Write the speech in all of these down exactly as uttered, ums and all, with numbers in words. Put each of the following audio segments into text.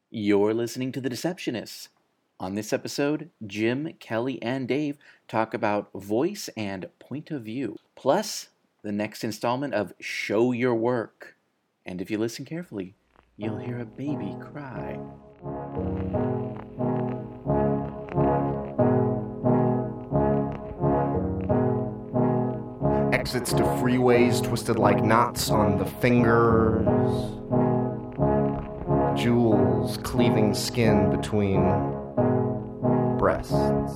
You're listening to The Deceptionists. On this episode, Jim, Kelly, and Dave talk about voice and point of view, plus the next installment of Show Your Work. And if you listen carefully, you'll hear a baby cry. Exits to freeways twisted like knots on the fingers. Jewels cleaving skin between breasts.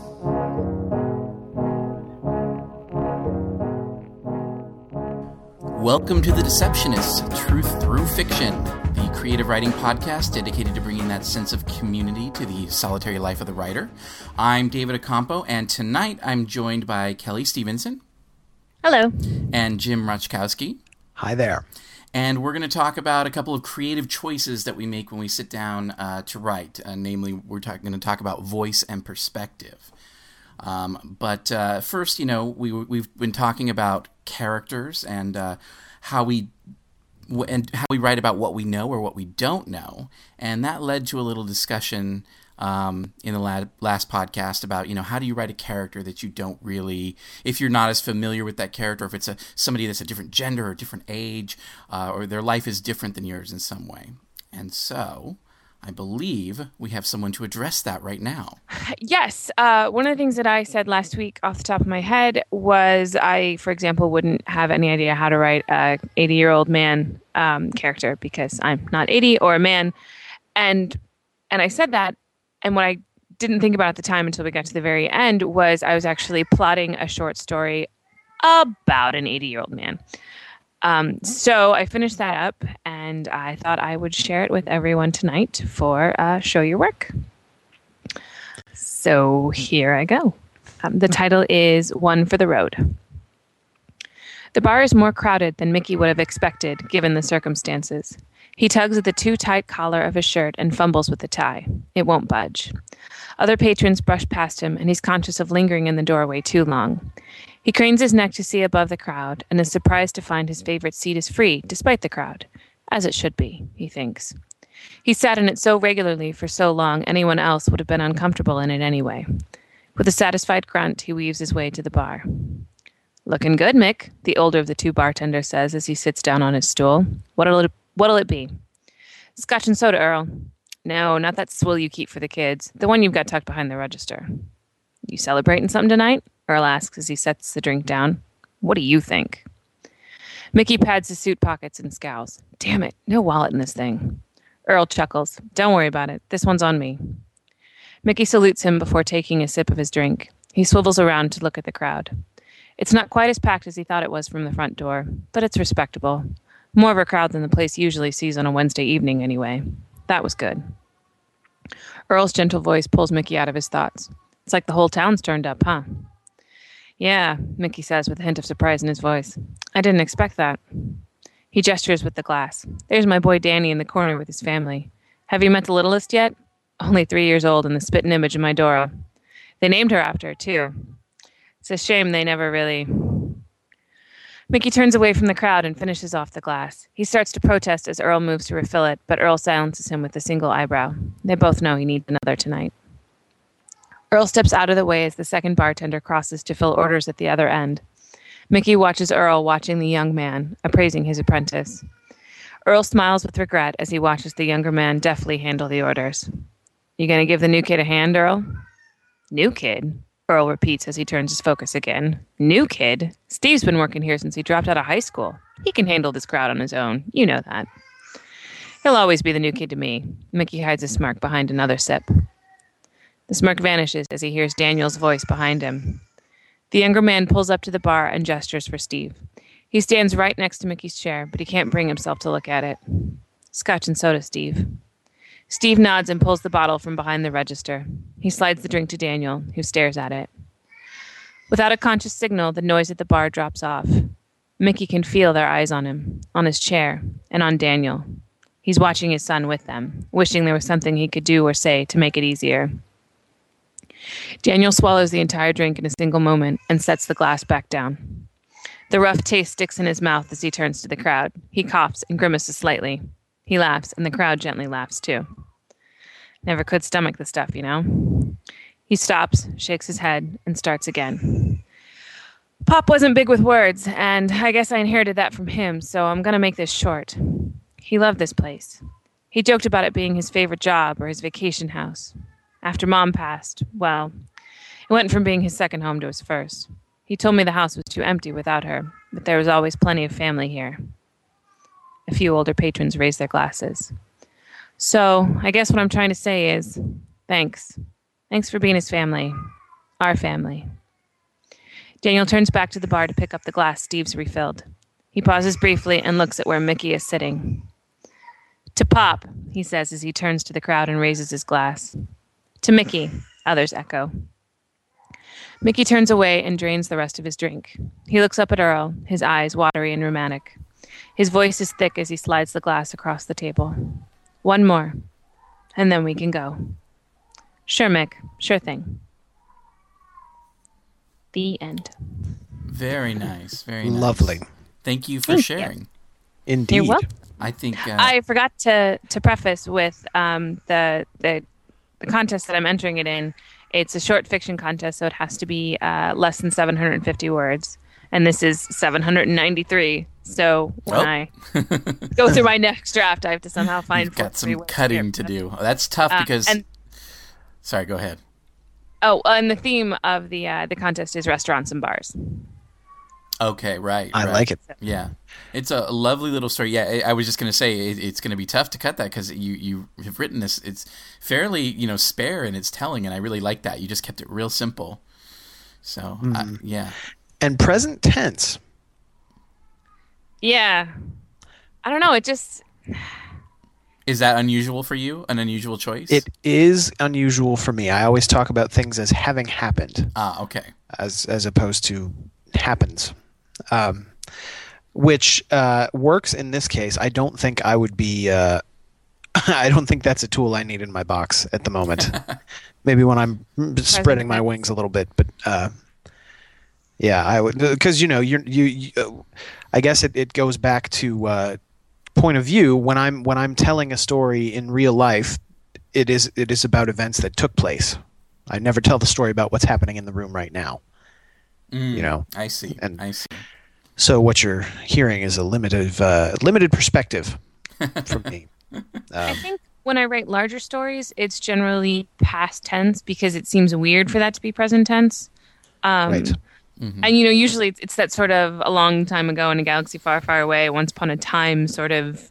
Welcome to The Deceptionists, Truth Through Fiction, the creative writing podcast dedicated to bringing that sense of community to the solitary life of the writer. I'm David Acampo, and tonight I'm joined by Kelly Stevenson. Hello. And Jim Ruchkowski. Hi there. And we're going to talk about a couple of creative choices that we make when we sit down uh, to write. Uh, namely, we're talk- going to talk about voice and perspective. Um, but uh, first, you know, we, we've been talking about characters and uh, how we w- and how we write about what we know or what we don't know. And that led to a little discussion um, in the la- last podcast about, you know, how do you write a character that you don't really, if you're not as familiar with that character, if it's a somebody that's a different gender or different age, uh, or their life is different than yours in some way. And so I believe we have someone to address that right now. Yes. Uh, one of the things that I said last week off the top of my head was I, for example, wouldn't have any idea how to write a eighty-year-old man um, character because I'm not eighty or a man. And and I said that. And what I didn't think about at the time until we got to the very end was I was actually plotting a short story about an eighty-year-old man. Um, so I finished that up, and I thought I would share it with everyone tonight for uh, Show Your Work. So here I go. Um, the title is One for the Road. The bar is more crowded than Mickey would have expected, given the circumstances. He tugs at the too-tight collar of his shirt and fumbles with the tie. It won't budge. Other patrons brush past him, and he's conscious of lingering in the doorway too long. He cranes his neck to see above the crowd, and is surprised to find his favorite seat is free, despite the crowd. As it should be, he thinks. He sat in it so regularly for so long, anyone else would have been uncomfortable in it anyway. With a satisfied grunt, he weaves his way to the bar. "Looking good, Mick," the older of the two bartenders says as he sits down on his stool. What'll it, what'll it be? "Scotch and soda, Earl." "No, not that swill you keep for the kids. The one you've got tucked behind the register." "You celebrating something tonight?" Earl asks as he sets the drink down. "What do you think?" Mickey pads his suit pockets and scowls. "Damn it, no wallet in this thing." Earl chuckles. "Don't worry about it. This one's on me." Mickey salutes him before taking a sip of his drink. He swivels around to look at the crowd. It's not quite as packed as he thought it was from the front door, but it's respectable. More of a crowd than the place usually sees on a Wednesday evening, anyway. That was good. Earl's gentle voice pulls Mickey out of his thoughts. "It's like the whole town's turned up, huh?" "Yeah," Mickey says with a hint of surprise in his voice. "I didn't expect that." He gestures with the glass. "There's my boy Danny in the corner with his family. Have you met the littlest yet? Only three years old and the spittin' image of my Dora. They named her after her, too. It's a shame they never really..." Mickey turns away from the crowd and finishes off the glass. He starts to protest as Earl moves to refill it, but Earl silences him with a single eyebrow. They both know he needs another tonight. Earl steps out of the way as the second bartender crosses to fill orders at the other end. Mickey watches Earl watching the young man, appraising his apprentice. Earl smiles with regret as he watches the younger man deftly handle the orders. "You gonna give the new kid a hand, Earl?" "New kid?" Earl repeats as he turns his focus again. "New kid? Steve's been working here since he dropped out of high school. He can handle this crowd on his own. You know that." "He'll always be the new kid to me." Mickey hides a smirk behind another sip. The smirk vanishes as he hears Daniel's voice behind him. The younger man pulls up to the bar and gestures for Steve. He stands right next to Mickey's chair, but he can't bring himself to look at it. "Scotch and soda, Steve." Steve nods and pulls the bottle from behind the register. He slides the drink to Daniel, who stares at it. Without a conscious signal, the noise at the bar drops off. Mickey can feel their eyes on him, on his chair, and on Daniel. He's watching his son with them, wishing there was something he could do or say to make it easier. Daniel swallows the entire drink in a single moment and sets the glass back down. The rough taste sticks in his mouth as he turns to the crowd. He coughs and grimaces slightly. He laughs, and the crowd gently laughs too. Never could stomach the stuff, you know? He stops, shakes his head, and starts again. Pop wasn't big with words, and I guess I inherited that from him, so I'm going to make this short. He loved this place. He joked about it being his favorite job or his vacation house. After Mom passed, well, it went from being his second home to his first. He told me the house was too empty without her, but there was always plenty of family here. A few older patrons raised their glasses. So, I guess what I'm trying to say is, thanks. Thanks for being his family. Our family. Daniel turns back to the bar to pick up the glass Steve's refilled. He pauses briefly and looks at where Mickey is sitting. To Pop, he says as he turns to the crowd and raises his glass. To Mickey, others echo. Mickey turns away and drains the rest of his drink. He looks up at Earl, his eyes watery and rheumatic. His voice is thick as he slides the glass across the table. One more, and then we can go. Sure, Mick. Sure thing. The end. Very nice. Very nice. Lovely. Thank you for Thank sharing. you. Indeed. You're welcome. I think uh, I forgot to, to preface with um, the, the the contest that I'm entering it in. It's a short fiction contest, so it has to be uh, less than seven hundred fifty words. And this is seven hundred ninety-three. So when Oh. I go through my next draft, I have to somehow find you've got forty-three some words cutting here. to do. That's tough Uh, because. and Sorry, go ahead. oh, and the theme of the uh, the contest is restaurants and bars. Okay, right. I right. like it. Yeah, it's a lovely little story. Yeah, I, I was just going to say it, it's going to be tough to cut that because you you have written this. It's fairly you know spare in its telling, and I really like that. You just kept it real simple. So Mm-hmm. I, yeah, And present tense. Yeah, I don't know. It just is that unusual for you? An unusual choice? It is unusual for me. I always talk about things as having happened, Ah, okay. as as opposed to happens, um, which uh, works in this case. I don't think I would be. Uh, I don't think that's a tool I need in my box at the moment. Maybe when I'm spreading my wings a little bit, but uh, yeah, I would because you know you're, you you. Uh, I guess it, it goes back to uh, point of view. When I'm when I'm telling a story in real life, it is it is about events that took place. I never tell the story about what's happening in the room right now. Mm, You know, I see. and- I see. so what you're hearing is a limited uh, limited perspective from me. I Um, think when I write larger stories, it's generally past tense because it seems weird for that to be present tense. Um, right. And, you know, usually it's, it's that sort of a long time ago in a galaxy far, far away, once upon a time sort of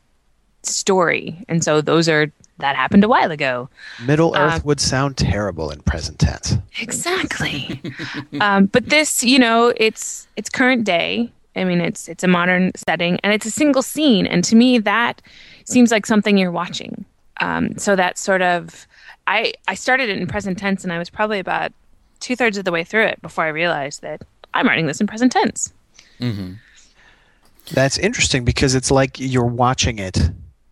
story. And so those are, that happened a while ago. Middle Earth uh, would sound terrible in present tense. Exactly. um, but this, you know, it's it's current day. I mean, it's it's a modern setting and it's a single scene. And to me, that seems like something you're watching. Um, so that sort of, I, I started it in present tense and I was probably about two thirds of the way through it before I realized that I'm writing this in present tense. Mm-hmm. That's interesting because it's like you're watching it.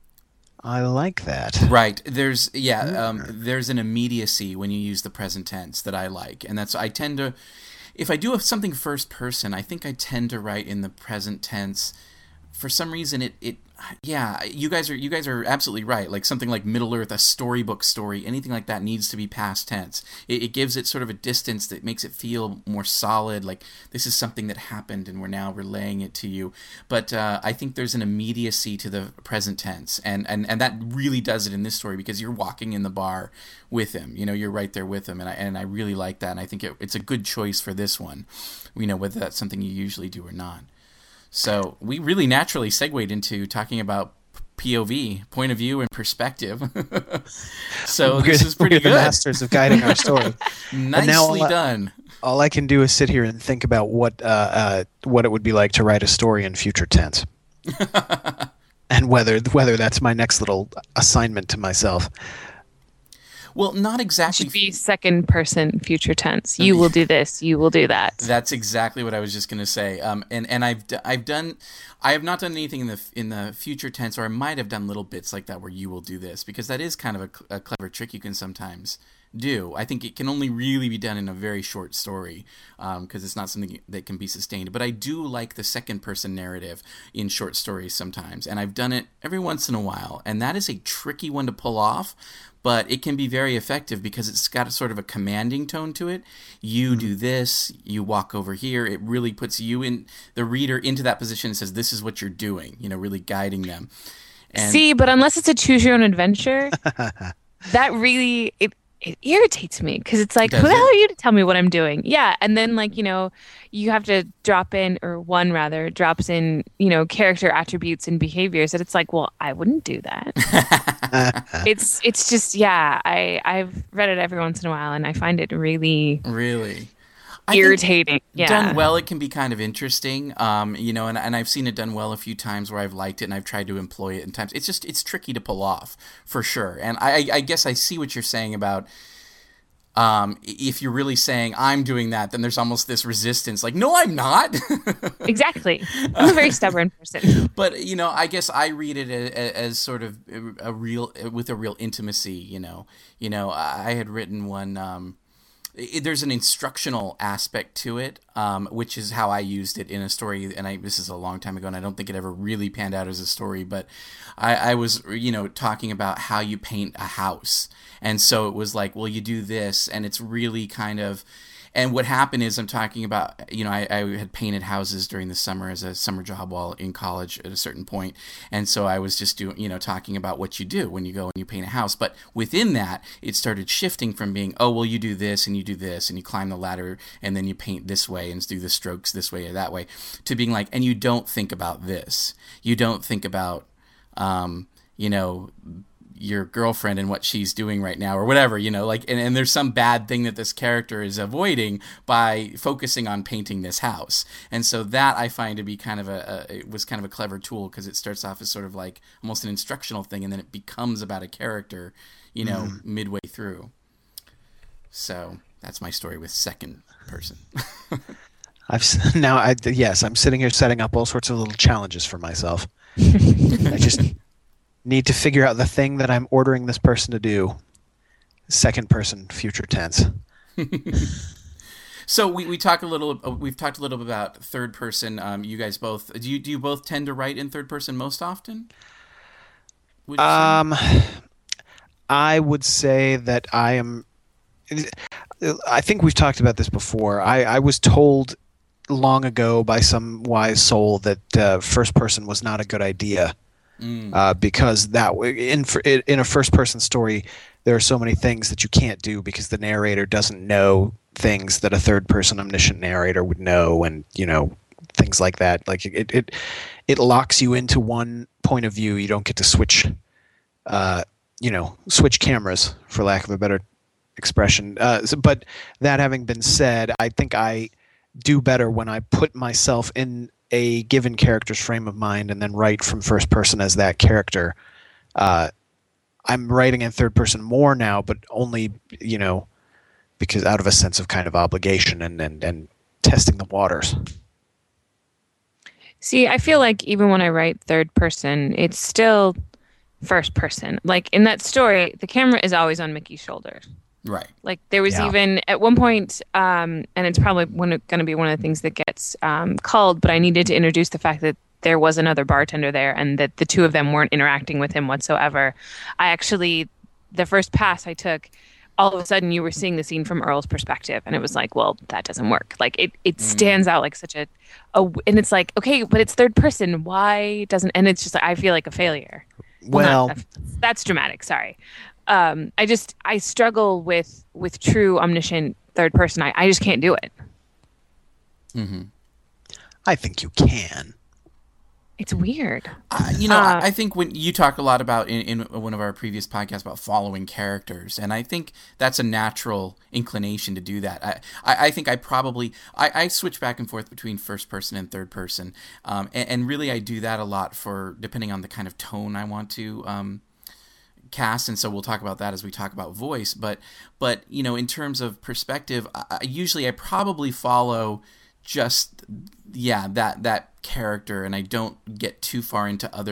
I like that. Right. There's yeah. Um, there's an immediacy when you use the present tense that I like, and that's I tend to, if I do something first person, I think I tend to write in the present tense. For some reason, it it yeah. You guys are you guys are absolutely right. Like something like Middle Earth, a storybook story, anything like that needs to be past tense. It, it gives it sort of a distance that makes it feel more solid. Like this is something that happened, and we're now relaying it to you. But uh, I think there's an immediacy to the present tense, and, and and that really does it in this story because you're walking in the bar with him. You know, you're right there with him, and I and I really like that. And I think it, it's a good choice for this one. You know, whether that's something you usually do or not. So we really naturally segued into talking about P O V, point of view and perspective. So We're, this is pretty we're the good. masters of guiding our story. Nicely now all I- done. All I can do is sit here and think about what uh, uh, what it would be like to write a story in future tense, and whether whether that's my next little assignment to myself. Well, not exactly. Should be second person future tense. You will do this. You will do that. That's exactly what I was just going to say. Um, and and I've d- I've done, I have not done anything in the in the future tense, or I might have done little bits like that where you will do this because that is kind of a, cl- a clever trick you can sometimes do. I think it can only really be done in a very short story because um, it's not something that can be sustained. But I do like the second person narrative in short stories sometimes, and I've done it every once in a while, and that is a tricky one to pull off. But it can be very effective because it's got a sort of a commanding tone to it. You do this, you walk over here. It really puts you in the reader into that position and says, this is what you're doing, you know, really guiding them. And See, but unless it's a choose your own adventure, that really, it, it irritates me because it's like, Does who the it? hell are you to tell me what I'm doing? Yeah. And then like, you know, you have to drop in, or one rather drops in, you know, character attributes and behaviors that it's like, well, I wouldn't do that. it's, it's just, yeah, I, I've read it every once in a while and I find it really really I think irritating. Yeah. Done well, it can be kind of interesting, um, you know, and, and I've seen it done well a few times where I've liked it and I've tried to employ it in times. It's just, it's tricky to pull off, for sure. And I, I guess I see what you're saying about um, if you're really saying, I'm doing that, then there's almost this resistance, like, no, I'm not. Exactly. I'm a very stubborn person. But, you know, I guess I read it as, as sort of a real, with a real intimacy, you know. You know, I had written one... Um, It, there's an instructional aspect to it, um, which is how I used it in a story. And I, this is a long time ago, and I don't think it ever really panned out as a story. But I, I was, you know, talking about how you paint a house. And so it was like, well, you do this, and it's really kind of... And what happened is I'm talking about, you know, I, I had painted houses during the summer as a summer job while in college at a certain point. And so I was just doing, you know, talking about what you do when you go and you paint a house. But within that, it started shifting from being, oh, well, you do this and you do this and you climb the ladder and then you paint this way and do the strokes this way or that way, to being like, and you don't think about this. You don't think about, um, you know, your girlfriend and what she's doing right now or whatever, you know, like, and, and there's some bad thing that this character is avoiding by focusing on painting this house. And so that I find to be kind of a, a it was kind of a clever tool, because it starts off as sort of like almost an instructional thing, and then it becomes about a character, you know, mm. midway through. So that's my story with second person. I've now, I, yes, I'm sitting here setting up all sorts of little challenges for myself. I just need to figure out the thing that I'm ordering this person to do. Second person, future tense. So we, we talk a little. We've talked a little bit about third person. Um, you guys both do you do you both tend to write in third person most often? Would you um, say? I would say that I am. I think we've talked about this before. I, I was told long ago by some wise soul that uh, first person was not a good idea. Mm. Uh, because that in in a first person story, there are so many things that you can't do because the narrator doesn't know things that a third person omniscient narrator would know, and you know, things like that. Like it it it locks you into one point of view. You don't get to switch, uh, you know, switch cameras, for lack of a better expression. Uh, so, but that having been said, I think I do better when I put myself in a given character's frame of mind and then write from first person as that character. Uh, I'm writing in third person more now, but only, you know, because out of a sense of kind of obligation and, and, and testing the waters. See, I feel like even when I write third person, it's still first person. Like in that story, the camera is always on Mickey's shoulders. Right. Like there was yeah. even at one point, um, and it's probably going to be one of the things that gets um, culled, but I needed to introduce the fact that there was another bartender there and that the two of them weren't interacting with him whatsoever. I actually, the first pass I took, all of a sudden you were seeing the scene from Earl's perspective, and it was like, well, that doesn't work. Like it, it mm. stands out like such a, a, and it's like, okay, but it's third person. Why doesn't, and it's just like, I feel like a failure. Well, well not, that's dramatic. Sorry. Um, I just I struggle with with true omniscient third person. I, I just can't do it. Mm-hmm. I think you can. It's weird. Uh, you know, uh, I, I think when you talk a lot about in, in one of our previous podcasts about following characters, and I think that's a natural inclination to do that. I, I, I think I probably I, I switch back and forth between first person and third person, um, and, and really I do that a lot for depending on the kind of tone I want to. Um, cast, and so we'll talk about that as we talk about voice, but but you know, in terms of perspective, I, usually I probably follow just yeah that that character, and I don't get too far into other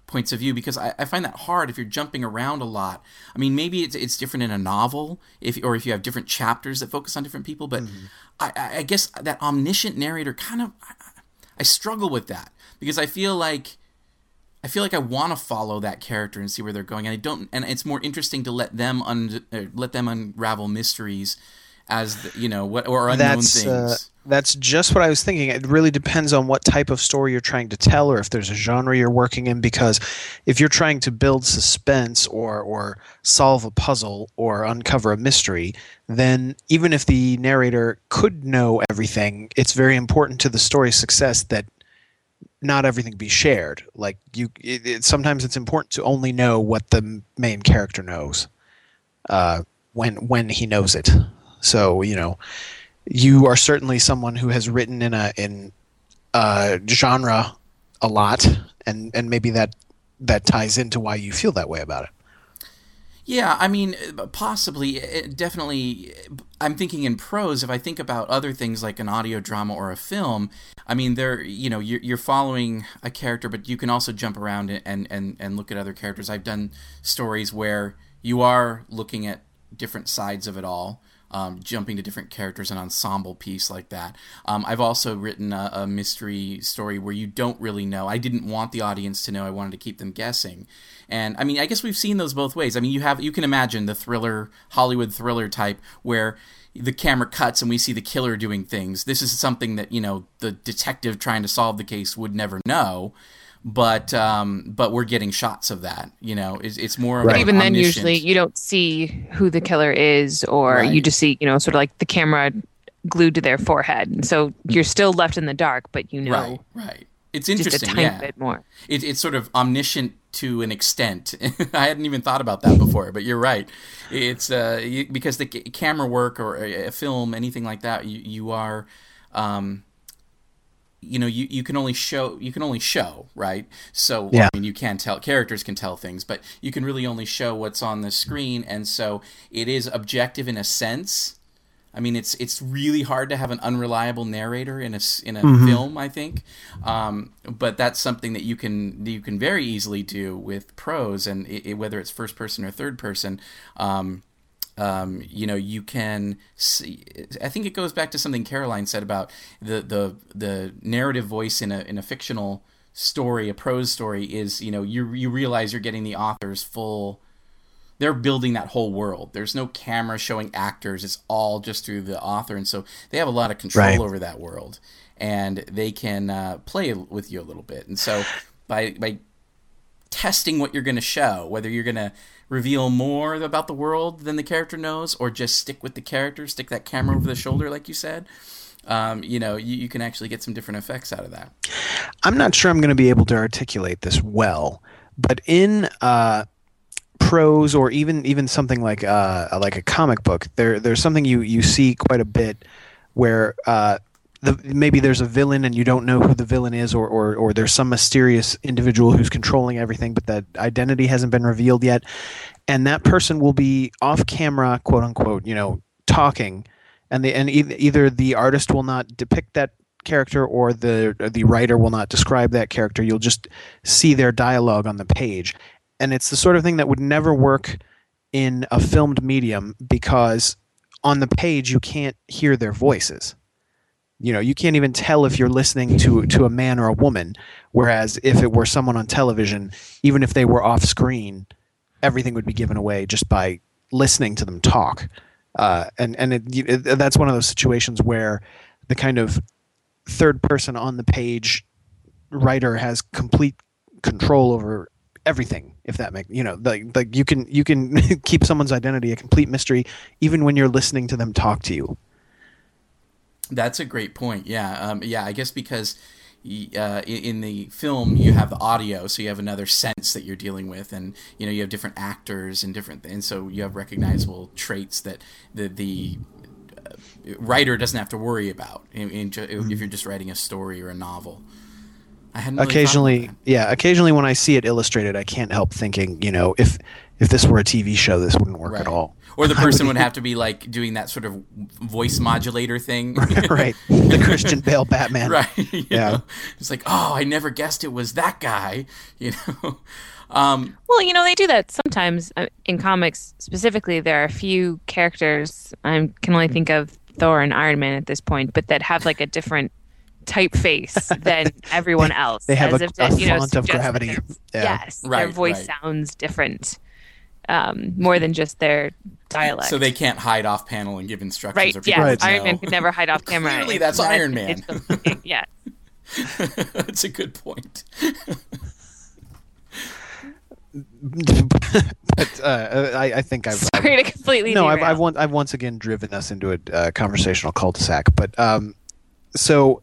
points of view, because I, I find that hard if you're jumping around a lot. I mean, maybe it's it's different in a novel, if or if you have different chapters that focus on different people. But mm-hmm. I, I guess that omniscient narrator kind of I, I struggle with that, because I feel like I feel like I want to follow that character and see where they're going, and I don't. And it's more interesting to let them un, uh, let them unravel mysteries, as the, you know, what or unknown that's, things. Uh, that's just what I was thinking. It really depends on what type of story you're trying to tell, or if there's a genre you're working in. Because if you're trying to build suspense, or or solve a puzzle, or uncover a mystery, then even if the narrator could know everything, it's very important to the story's success that not everything be shared. Like you, it, it, sometimes it's important to only know what the main character knows, uh, when when he knows it. So you know, you are certainly someone who has written in a in a genre a lot, and and maybe that that ties into why you feel that way about it. Yeah, I mean, possibly, it definitely. I'm thinking in prose. If I think about other things like an audio drama or a film, I mean, there, you know, you're, you're following a character, but you can also jump around and, and, and look at other characters. I've done stories where you are looking at different sides of it all, um, jumping to different characters, an ensemble piece like that. Um, I've also written a, a mystery story where you don't really know. I didn't want the audience to know. I wanted to keep them guessing. And I mean, I guess we've seen those both ways. I mean, you have you can imagine the thriller, Hollywood thriller type, where the camera cuts and we see the killer doing things. This is something that, you know, the detective trying to solve the case would never know, but um, but we're getting shots of that. You know, it's, it's more. But of even then, omniscient. usually you don't see who the killer is, or Right. you just see, you know, sort of like the camera glued to their forehead, and so you're still left in the dark, but you know, Right, right. It's just interesting. a tiny yeah. bit more. It, it's sort of omniscient to an extent. I hadn't even thought about that before, but you're right. It's uh, you, because the c- camera work or a, a film, anything like that, you, you are, um, you know, you, you can only show, you can only show, right? So, Yeah. I mean, you can tell, characters can tell things, but you can really only show what's on the screen, and so it is objective in a sense. I mean, it's it's really hard to have an unreliable narrator in a, s- in a Mhm. film, I think. Um, but that's something that you can you can very easily do with prose, and it, it, whether it's first person or third person. Um, um, you know, you can see. I think it goes back to something Caroline said about the the the narrative voice in a in a fictional story, a prose story is, you know, you you realize you're getting the author's full. They're building that whole world. There's no camera showing actors. It's all just through the author. And so they have a lot of control Right. over that world. And they can uh, play with you a little bit. And so by by testing what you're going to show, whether you're going to reveal more about the world than the character knows, or just stick with the character, stick that camera over the shoulder, like you said, um, you know, you, you can actually get some different effects out of that. I'm not sure I'm going to be able to articulate this well, but in uh, prose, or even even something like uh, like a comic book, there there's something you, you see quite a bit where uh, the, maybe there's a villain and you don't know who the villain is, or, or or there's some mysterious individual who's controlling everything, but that identity hasn't been revealed yet, and that person will be off camera, quote unquote, you know, talking, and the and e- either the artist will not depict that character, or the the writer will not describe that character. You'll just see their dialogue on the page. And it's the sort of thing that would never work in a filmed medium, because on the page you can't hear their voices. You know, you can't even tell if you're listening to to a man or a woman. Whereas if it were someone on television, even if they were off screen, everything would be given away just by listening to them talk. Uh, and and it, it, that's one of those situations where the kind of third person on the page writer has complete control over everything, if that makes, you know, like like you can you can keep someone's identity a complete mystery even when you're listening to them talk to you. That's a great point. Yeah, um, yeah. I guess because uh, in, in the film you have the audio, so you have another sense that you're dealing with, and you know you have different actors and different, and so you have recognizable traits that the the uh, writer doesn't have to worry about in, in, mm-hmm. if you're just writing a story or a novel. I hadn't really occasionally thought about that. Yeah, occasionally when I see it illustrated, I can't help thinking, you know, if if this were a T V show, this wouldn't work Right. at all. Or the person would have to be like doing that sort of voice modulator thing. Right. The Christian Bale Batman. Right. you Yeah. know? It's like, oh, I never guessed it was that guy. You know. Um, Well, you know, they do that sometimes uh, in comics specifically. There are a few characters, I can only think of Thor and Iron Man at this point, but that have like a different typeface than everyone else. They have as a, if a to, you know, font of suggest that gravity. their- Yeah. Yes, their Right, voice right. sounds different, um, more than just their dialect. so they can't hide off panel and give instructions. right? Or people Yeah, Right. Iron know. Man could never hide off camera. Clearly, that's Unless Iron he Man. did something. Yeah. That's a good point. But uh, I, I think I've, I've Sorry to completely no, I've, derail. I've, once, I've once again driven us into a uh, conversational cul-de-sac. But um, so,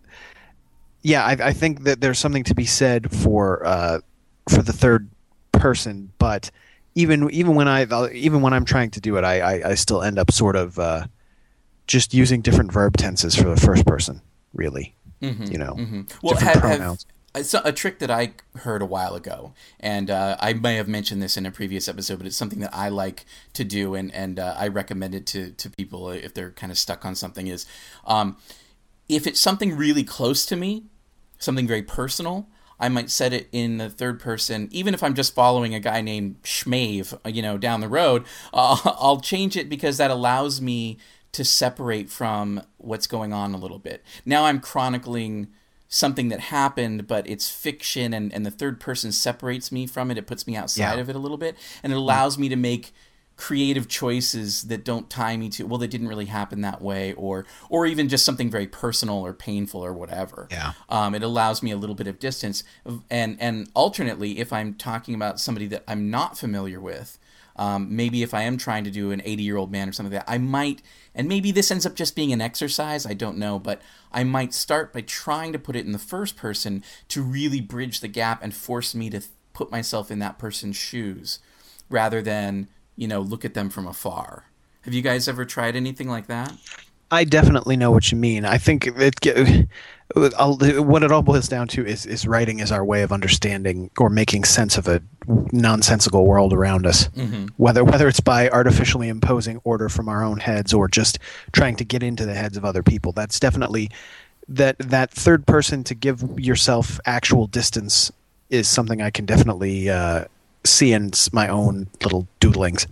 yeah, I, I think that there's something to be said for uh, for the third person. But even even when I even when I'm trying to do it, I, I, I still end up sort of uh, just using different verb tenses for the first person. Really, Mm-hmm, you know, mm-hmm. Well, different have, have, pronouns. it's a trick that I heard a while ago, and uh, I may have mentioned this in a previous episode, but it's something that I like to do, and and uh, I recommend it to to people if they're kind of stuck on something. Is um, if it's something really close to me, something very personal, I might set it in the third person, even if I'm just following a guy named Schmave, you know, down the road. Uh, I'll change it because that allows me to separate from what's going on a little bit. Now I'm chronicling something that happened, but it's fiction, and, and the third person separates me from it. It puts me outside Yeah. of it a little bit, and it allows me to make creative choices that don't tie me to, well, that didn't really happen that way, or or even just something very personal or painful or whatever. Yeah. Um, it allows me a little bit of distance. And, and alternately, if I'm talking about somebody that I'm not familiar with, Um, maybe if I am trying to do an eighty-year-old man or something like that, I might, and maybe this ends up just being an exercise, I don't know, but I might start by trying to put it in the first person to really bridge the gap and force me to th- put myself in that person's shoes rather than, you know, look at them from afar. Have you guys ever tried anything like that? I definitely know what you mean. I think it, ge- I'll, what it all boils down to is, is writing is our way of understanding or making sense of a nonsensical world around us. Mm-hmm. Whether whether it's by artificially imposing order from our own heads or just trying to get into the heads of other people. That's definitely that that third person to give yourself actual distance is something I can definitely uh, see in s- my own little doodlings.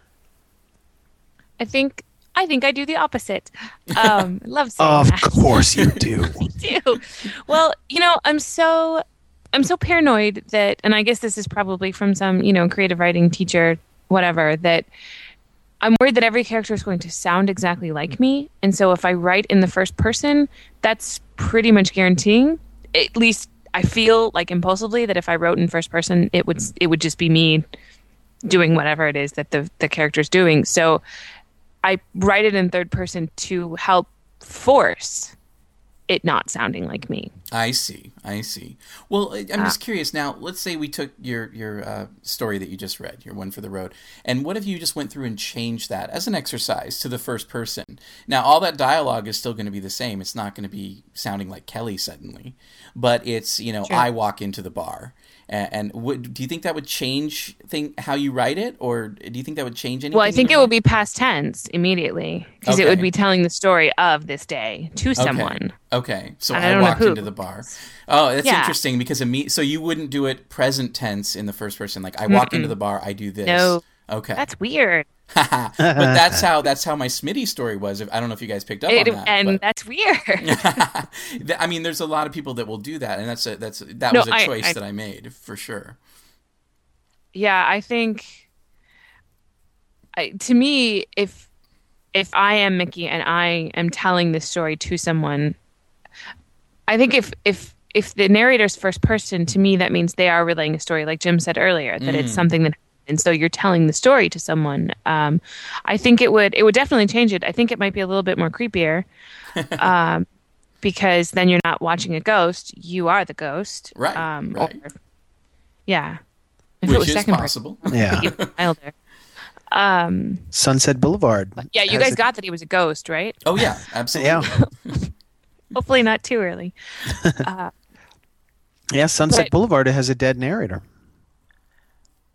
I think I think I do the opposite. Um, I love saying Of that. course you do. I do. Well, you know, I'm so I'm so paranoid that, and I guess this is probably from some, you know, creative writing teacher, whatever, that I'm worried that every character is going to sound exactly like me. And so if I write in the first person, that's pretty much guaranteeing, at least I feel like impulsively, that if I wrote in first person, it would it would just be me doing whatever it is that the the character's doing. So I write it in third person to help force it not sounding like me. I see. I see. Well, I- I'm just curious now. Let's say we took your your uh, story that you just read, your One for the Road, and what if you just went through and changed that as an exercise to the first person? Now, all that dialogue is still going to be the same. It's not going to be sounding like Kelly suddenly, but it's, you know, Sure. I walk into the bar. And, and would, do you think that would change think how you write it, or do you think that would change anything? Well, I think in it your would be past tense immediately because it Okay. would be telling the story of this day to Okay. someone. Okay, so And I I, don't know walked who. into the bar. Oh, that's Yeah. interesting because imme- so you wouldn't do it present tense in the first person. Like I walk into the bar, I do this. No. Okay. That's weird. but that's how that's how my Smitty story was. If, I don't know if you guys picked up It- on that. and but- that's weird. I mean, there's a lot of people that will do that, and that's a, that's that No, was a I- choice I- that I made for sure. Yeah, I think I, to me, if if I am Mickey and I am telling this story to someone, I think if if if the narrator's first person, to me that means they are relaying a story, like Jim said earlier, that it's something that, and so you're telling the story to someone. Um, I think it would it would definitely change it. I think it might be a little bit more creepier, um, because then you're not watching a ghost; you are the ghost, Right, Um, right. Or, yeah, if it was Which is second person, possible. Yeah. even milder. Um, Sunset Boulevard. yeah, you has guys a- got that he was a ghost, right? Oh yeah, absolutely. Yeah. Hopefully not too early. Yeah, Sunset But- Boulevard has a dead narrator.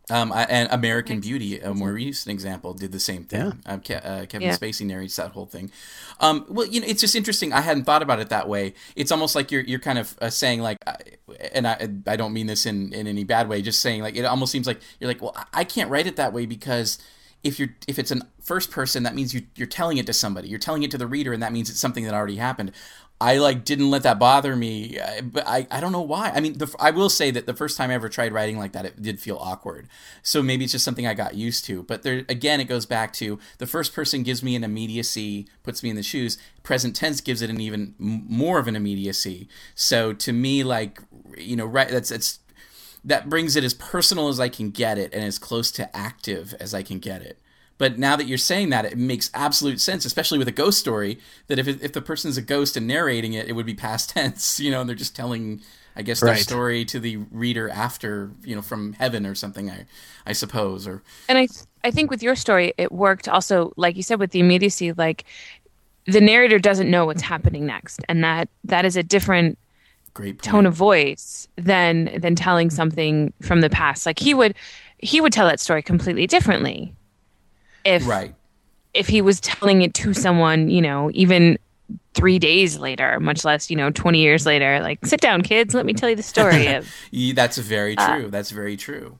Um, I, and American Beauty, a more recent example, did the same thing. Yeah. Um, Ke- uh, Kevin Yeah. Spacey narrates that whole thing. Um, well, you know, it's just interesting. I hadn't thought about it that way. It's almost like you're you're kind of uh, saying like, I- and I I don't mean this in, in any bad way. Just saying like it almost seems like you're like, well, I can't write it that way because if you're if it's a first person, that means you you're telling it to somebody. You're telling it to the reader, and that means it's something that already happened. I like didn't let that bother me, uh, but I, I don't know why. I mean, the, I will say that the first time I ever tried writing like that, it did feel awkward. So maybe it's just something I got used to. But there again, it goes back to the first person gives me an immediacy, puts me in the shoes. Present tense gives it an even more of an immediacy. So to me, like you know, right? That's it's that brings it as personal as I can get it, and as close to active as I can get it. But now that you're saying that, it makes absolute sense, especially with a ghost story, that if it, if the person's a ghost and narrating it, it would be past tense, you know, and they're just telling, I guess, their Right. story to the reader after, you know, from heaven or something, I, I suppose. Or And I I think with your story, it worked also, like you said, with the immediacy. Like the narrator doesn't know what's happening next, and that that is a different great point. tone of voice than than telling something from the past. Like he would he would tell that story completely differently if Right. if he was telling it to someone, you know, even three days later, much less, you know, twenty years later. Like, sit down, kids, let me tell you the story of. Yeah, that's very true. That's very true.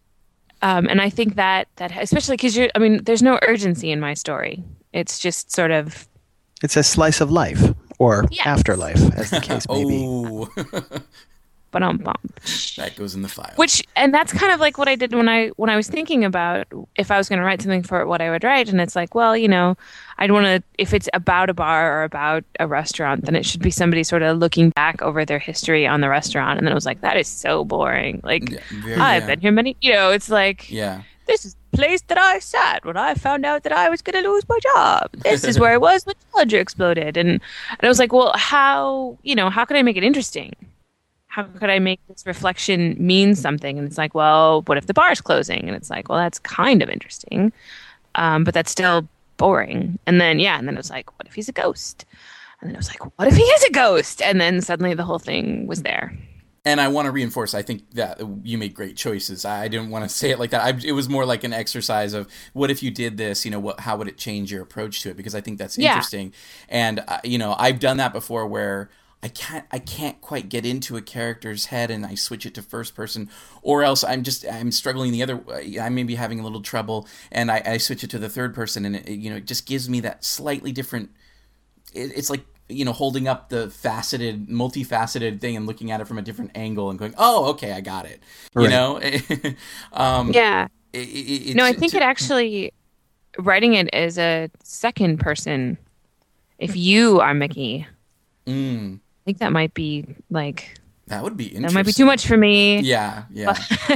Um, and I think that that especially because you're, I mean, there's no urgency in my story. It's just sort of It's a slice of life, or Yes. afterlife, as the case may be. Oh, but um bum. that goes in the file. Which and that's kind of like what I did when I when I was thinking about if I was going to write something for it, what I would write. And it's like, well, you know, I'd want to, if it's about a bar or about a restaurant, then it should be somebody sort of looking back over their history on the restaurant. And then I was like, that is so boring. Like, Yeah, very- I've yeah. been here many, you know, it's like, Yeah. this is the place that I sat when I found out that I was going to lose my job. This is where I was when Challenger exploded. And, and I was like, well, how, you know, how could I make it interesting? How could I make this reflection mean something? And it's like, well, what if the bar is closing? And it's like, well, that's kind of interesting, um, but that's still boring. And then, yeah, and then it was like, what if he's a ghost? And then it was like, what if he is a ghost? And then suddenly the whole thing was there. And I want to reinforce, I think that you made great choices. I didn't want to say it like that. I, it was more like an exercise of what if you did this, you know, what, how would it change your approach to it? Because I think that's Yeah. interesting. And, uh, you know, I've done that before where I can't, I can't quite get into a character's head and I switch it to first person, or else I'm just, I'm struggling the other way. I may be having a little trouble and I, I switch it to the third person and it, you know, it just gives me that slightly different, it, it's like, you know, holding up the faceted, multifaceted thing and looking at it from a different angle and going, oh, okay, I got it. You Right. know? um, Yeah. it, it, No, I it's- think it actually, writing it as a second person, if you are Mickey, Mm, I think that might be like, that would be interesting. that might be too much for me. Yeah, yeah.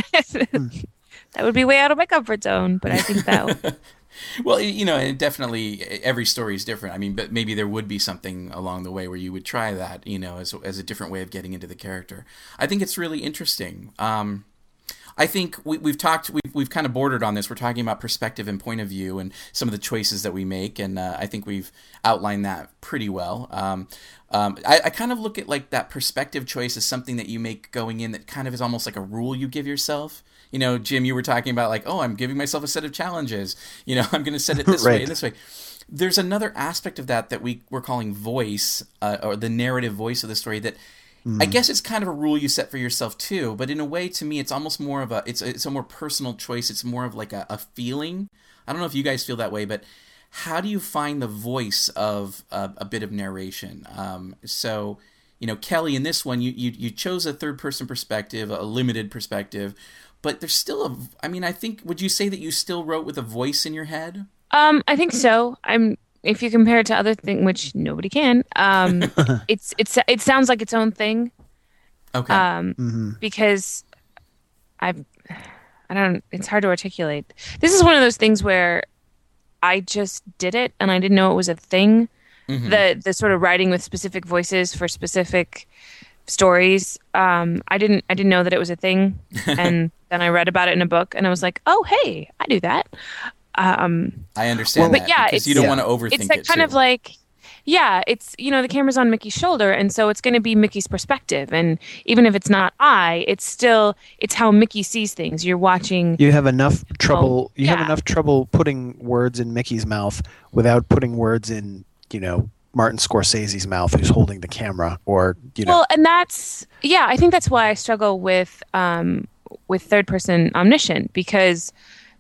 That would be way out of my comfort zone, but I think that Well, you know, and definitely every story is different. I mean, but maybe there would be something along the way where you would try that, you know, as, as a different way of getting into the character. I think it's really interesting. Um, I think we, we've talked, we've, we've kind of bordered on this. We're talking about perspective and point of view and some of the choices that we make. And uh, I think we've outlined that pretty well. Um, um, I, I kind of look at like that perspective choice as something that you make going in that kind of is almost like a rule you give yourself. You know, Jim, you were talking about like, oh, I'm giving myself a set of challenges. You know, I'm going to set it this way Right. and this way. There's another aspect of that that we, we're calling voice, uh, or the narrative voice of the story that I guess it's kind of a rule you set for yourself too, but in a way, to me, it's almost more of a it's it's a more personal choice. It's more of like a, a feeling. I don't know if you guys feel that way, but how do you find the voice of a, a bit of narration? Um, so, you know, Kelly, in this one, you, you you chose a third person perspective, a limited perspective, but there's still a. I mean, I think would you say that you still wrote with a voice in your head? Um, I think so. I'm if you compare it to other things, which nobody can. Um, it's it's it sounds like its own thing. Okay. Um, Mm-hmm. because I've I don't. It's hard to articulate. This is one of those things where I just did it and I didn't know it was a thing. Mhm. The the sort of writing with specific voices for specific stories. Um, I didn't I didn't know that it was a thing, and then I read about it in a book and I was like, oh hey, I do that. Um, I understand but that yeah, because it's you don't yeah. want to overthink it's like it kind too. of like Yeah, it's, you know, the camera's on Mickey's shoulder, and so it's going to be Mickey's perspective. And even if it's not I, it's still, it's how Mickey sees things. You're watching. You have enough trouble. Oh, you yeah. have enough trouble putting words in Mickey's mouth without putting words in, you know, Martin Scorsese's mouth, who's holding the camera, or you know. Well, and that's, yeah, I think that's why I struggle with um, with third person omniscient, because,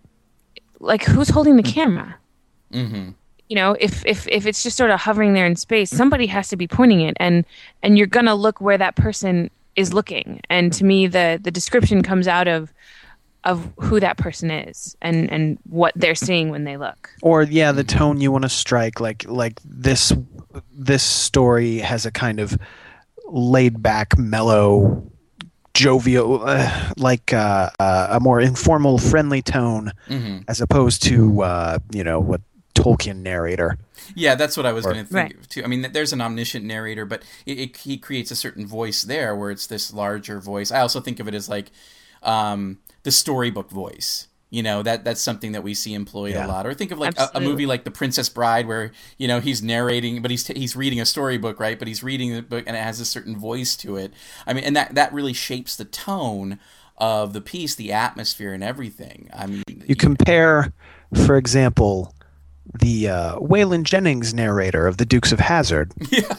like, who's holding the camera? Mm-hmm. You know, if, if if it's just sort of hovering there in space, somebody has to be pointing it, and and you're gonna look where that person is looking. And to me, the the description comes out of of who that person is and and what they're seeing when they look. Or yeah, the tone you want to strike, like like this this story has a kind of laid back, mellow, jovial, uh, like uh, uh, a more informal, friendly tone, Mm-hmm. as opposed to uh, you know, what Tolkien narrator. Yeah, that's what I was Or- going to think Right. of too. I mean, there's an omniscient narrator, but it, it, he creates a certain voice there where it's this larger voice. I also think of it as like um, the storybook voice. You know, that that's something that we see employed Yeah. a lot. Or think of like a, a Absolutely. movie like The Princess Bride, where you know he's narrating, but he's t- he's reading a storybook, right? But he's reading the book, and it has a certain voice to it. I mean, and that that really shapes the tone of the piece, the atmosphere, and everything. I mean, You compare, for example, the uh, Waylon Jennings narrator of The Dukes of Hazzard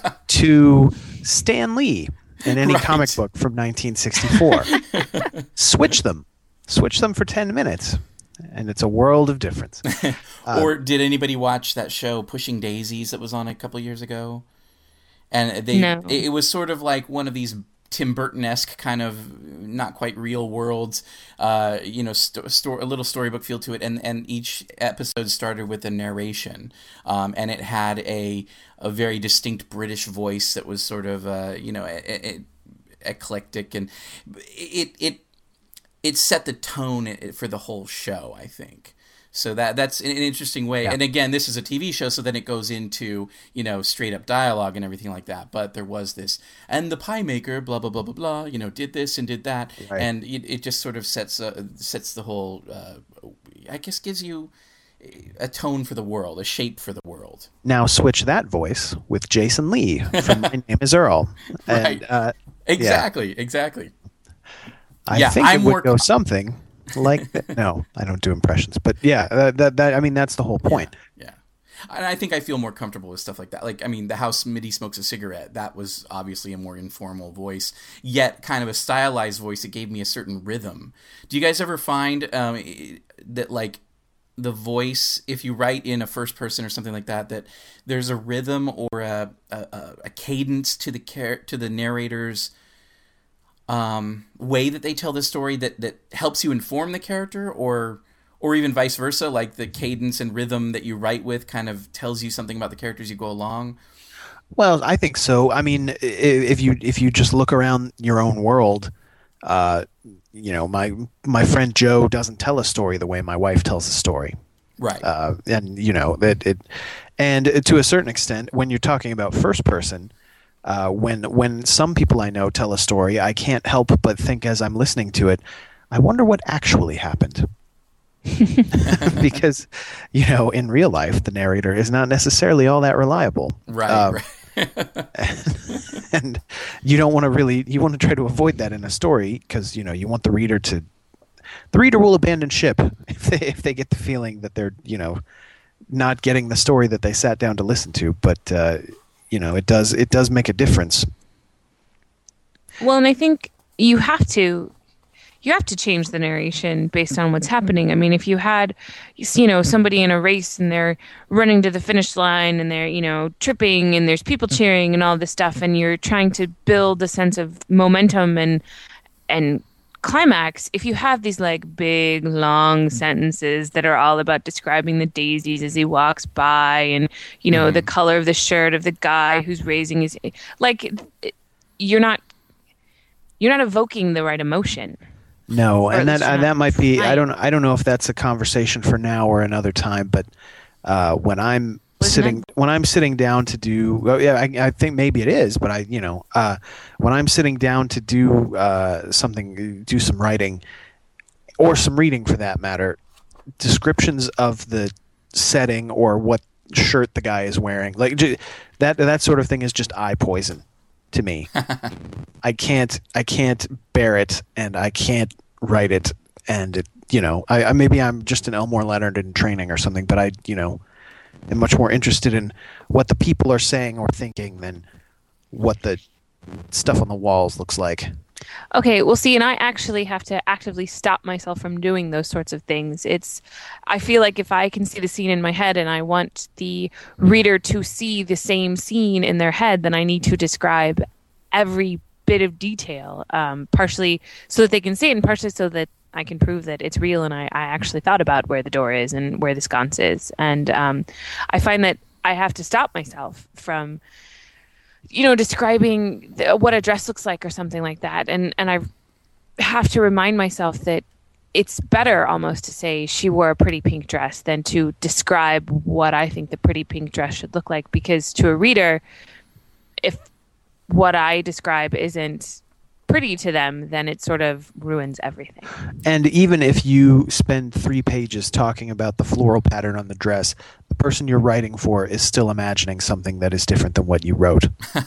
to Stan Lee in any Right. comic book from nineteen sixty-four. Switch them. Switch them for ten minutes, and it's a world of difference. or did anybody watch that show Pushing Daisies that was on a couple of years ago? And they No. it, it was sort of like one of these Tim Burton-esque kind of not quite real worlds, uh, you know, sto- sto- a little storybook feel to it, and and each episode started with a narration, um, and it had a a very distinct British voice that was sort of uh, you know e- e- eclectic, and it it it set the tone for the whole show, I think. So that that's an interesting way. Yeah. And again, this is a T V show, so then it goes into, you know, straight up dialogue and everything like that. But there was this, and the pie maker, blah blah blah blah blah, you know, did this and did that, Right. and it, it just sort of sets uh, sets the whole, uh, I guess, gives you a tone for the world, a shape for the world. Now switch that voice with Jason Lee from My Name is Earl. And Right. uh, Exactly, exactly. I Yeah, think I'm it would more- go something like that. No, I don't do impressions. But yeah, that, that, that I mean, that's the whole point. Yeah. And I think I feel more comfortable with stuff like that. Like, I mean, the House Mitty Smokes a Cigarette, that was obviously a more informal voice, yet kind of a stylized voice that gave me a certain rhythm. Do you guys ever find um, that, like, the voice, if you write in a first person or something like that, that there's a rhythm or a a, a cadence to the char- to the narrator's um, way that they tell the story that, that helps you inform the character, or or even vice versa, like the cadence and rhythm that you write with kind of tells you something about the characters you go along? Well, I think so. I mean, i- if you if you just look around your own world, uh, you know, my my friend Joe doesn't tell a story the way my wife tells a story. Right. Uh, and you know that it, and to a certain extent, when you're talking about first person, uh, when when some people I know tell a story, I can't help but think as I'm listening to it, I wonder what actually happened. Because, you know, in real life, the narrator is not necessarily all that reliable. right. Um, right. And you don't want to really, you want to try to avoid that in a story because, you know, you want the reader to, the reader will abandon ship if they, if they get the feeling that they're, you know, not getting the story that they sat down to listen to. But, uh, you know, it does, it does make a difference. Well, and I think you have to you have to change the narration based on what's happening. I mean, if you had, you know, somebody in a race and they're running to the finish line and they're, you know, tripping and there's people cheering and all this stuff, and you're trying to build a sense of momentum and and climax, if you have these like big long sentences that are all about describing the daisies as he walks by and, you know, Mm-hmm. the color of the shirt of the guy who's raising his, like, it- you're not you're not evoking the right emotion. No, Or and at that least uh, you're that not might be. I trying. don't. I don't know if that's a conversation for now or another time. But uh, when I'm Wasn't sitting, that- when I'm sitting down to do, well, yeah, I, I think maybe it is. But I, you know, uh, when I'm sitting down to do uh, something, do some writing, or some reading for that matter, descriptions of the setting or what shirt the guy is wearing. Like j- that that sort of thing is just eye poison to me. I can't I can't bear it, and I can't write it, and it, you know, I, I maybe I'm just an Elmore Leonard in training or something, but I, you know, am much more interested in what the people are saying or thinking than what the stuff on the walls looks like. Okay, well, see, and I actually have to actively stop myself from doing those sorts of things. It's, I feel like if I can see the scene in my head and I want the reader to see the same scene in their head, then I need to describe every bit of detail, um, partially so that they can see it and partially so that I can prove that it's real and I, I actually thought about where the door is and where the sconce is. And um, I find that I have to stop myself from, you know, describing the, what a dress looks like or something like that. And and I have to remind myself that it's better almost to say she wore a pretty pink dress than to describe what I think the pretty pink dress should look like. Because to a reader, if what I describe isn't pretty to them, then it sort of ruins everything. And even if you spend three pages talking about the floral pattern on the dress, the person you're writing for is still imagining something that is different than what you wrote.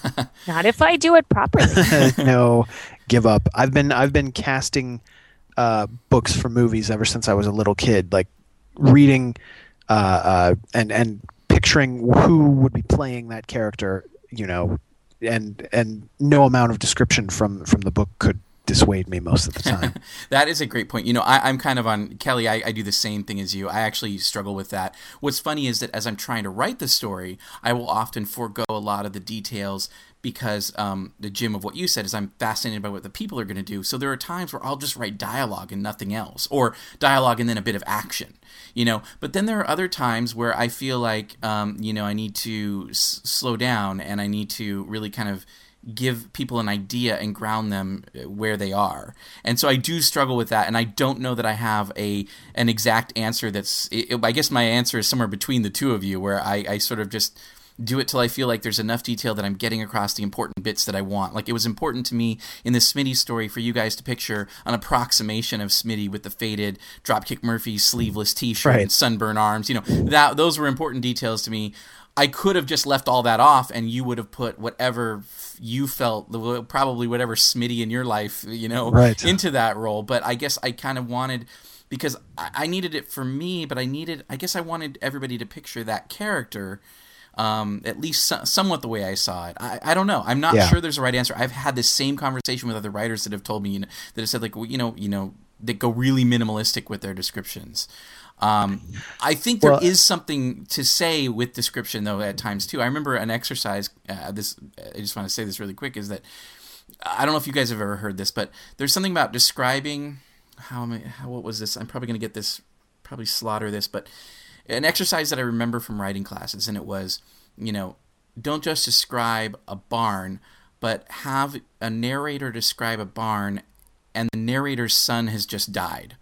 Not if I do it properly. No, give up. I've been I've been casting uh, books for movies ever since I was a little kid, like reading uh, uh, and and picturing who would be playing that character, you know, and and no amount of description from from the book could dissuade me most of the time. That is a great point. You know, I, I'm kind of on Kelly. I, I do the same thing as you. I actually struggle with that. What's funny is that as I'm trying to write the story, I will often forego a lot of the details because um, the Jim of what you said is I'm fascinated by what the people are going to do. So there are times where I'll just write dialogue and nothing else, or dialogue and then a bit of action, you know. But then there are other times where I feel like, um, you know, I need to s- slow down and I need to really kind of give people an idea and ground them where they are. And so I do struggle with that, and I don't know that I have a an exact answer that's it, I guess my answer is somewhere between the two of you, where I, I sort of just do it till I feel like there's enough detail that I'm getting across the important bits that I want. Like, it was important to me in the Smitty story for you guys to picture an approximation of Smitty with the faded Dropkick Murphys sleeveless t-shirt right. and sunburn arms. You know, that those were important details to me. I could have just left all that off, and you would have put whatever you felt, probably whatever Smitty in your life, you know, right. into that role. But I guess I kind of wanted, because I needed it for me, but I needed, I guess I wanted everybody to picture that character, um, at least so, somewhat the way I saw it. I, I don't know. I'm not yeah. sure there's a right answer. I've had this same conversation with other writers that have told me, you know, that have said, like, well, you know, you know, they go really minimalistic with their descriptions. Um, I think there well, is something to say with description, though, at times too. I remember an exercise. Uh, this I just want to say this really quick is that I don't know if you guys have ever heard this, but there's something about describing. How am I? How, what was this? I'm probably going to get this, probably slaughter this, but an exercise that I remember from writing classes, and it was, you know, don't just describe a barn, but have a narrator describe a barn, and the narrator's son has just died.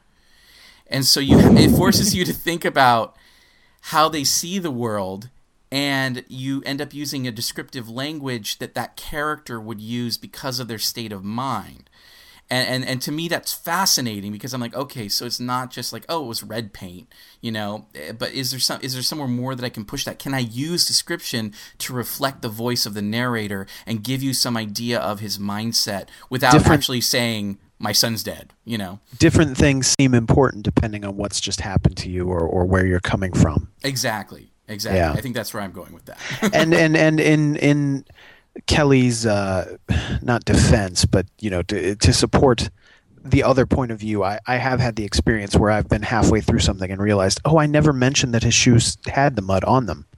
And so you, it forces you to think about how they see the world, and you end up using a descriptive language that that character would use because of their state of mind. And, and and to me, that's fascinating, because I'm like, okay, so it's not just like, oh, it was red paint, you know, but is there some is there somewhere more that I can push that? Can I use description to reflect the voice of the narrator and give you some idea of his mindset without Different. actually saying, my son's dead, you know? Different things seem important depending on what's just happened to you or, or where you're coming from. Exactly. Exactly. Yeah. I think that's where I'm going with that. and, and, and in, in Kelly's, uh, not defense, but, you know, to, to support the other point of view, I, I have had the experience where I've been halfway through something and realized, oh, I never mentioned that his shoes had the mud on them.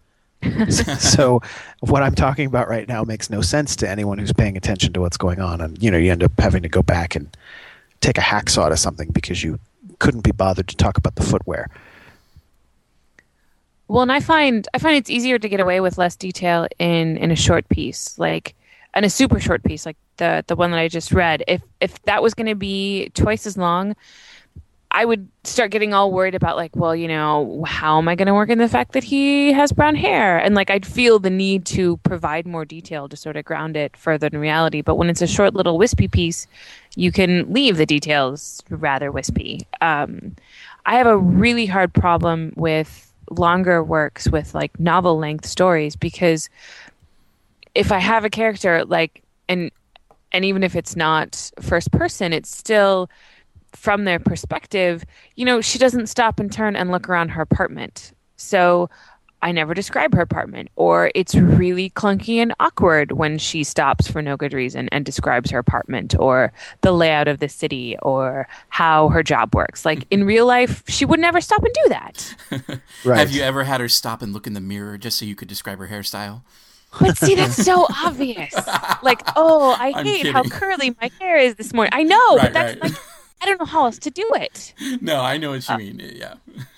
So what I'm talking about right now makes no sense to anyone who's paying attention to what's going on. And, you know, you end up having to go back and take a hacksaw to something because you couldn't be bothered to talk about the footwear. Well, and I find I find it's easier to get away with less detail in, in a short piece, like, and a super short piece, like the, the one that I just read. If if that was going to be twice as long, I would start getting all worried about, like, well, you know, how am I going to work in the fact that he has brown hair? And, like, I'd feel the need to provide more detail to sort of ground it further in reality. But when it's a short little wispy piece, you can leave the details rather wispy. Um, I have a really hard problem with longer works with like novel length stories, because if I have a character like, and and even if it's not first person, it's still from their perspective. You know, she doesn't stop and turn and look around her apartment. So I never describe her apartment, or it's really clunky and awkward when she stops for no good reason and describes her apartment, or the layout of the city, or how her job works. Like in real life, she would never stop and do that. Right. Have you ever had her stop and look in the mirror just so you could describe her hairstyle? But see, that's so obvious. Like, oh, I hate kidding. How curly my hair is this morning. I know, right, but that's right. Like, I don't know how else to do it. No, I know what you uh, mean. Yeah.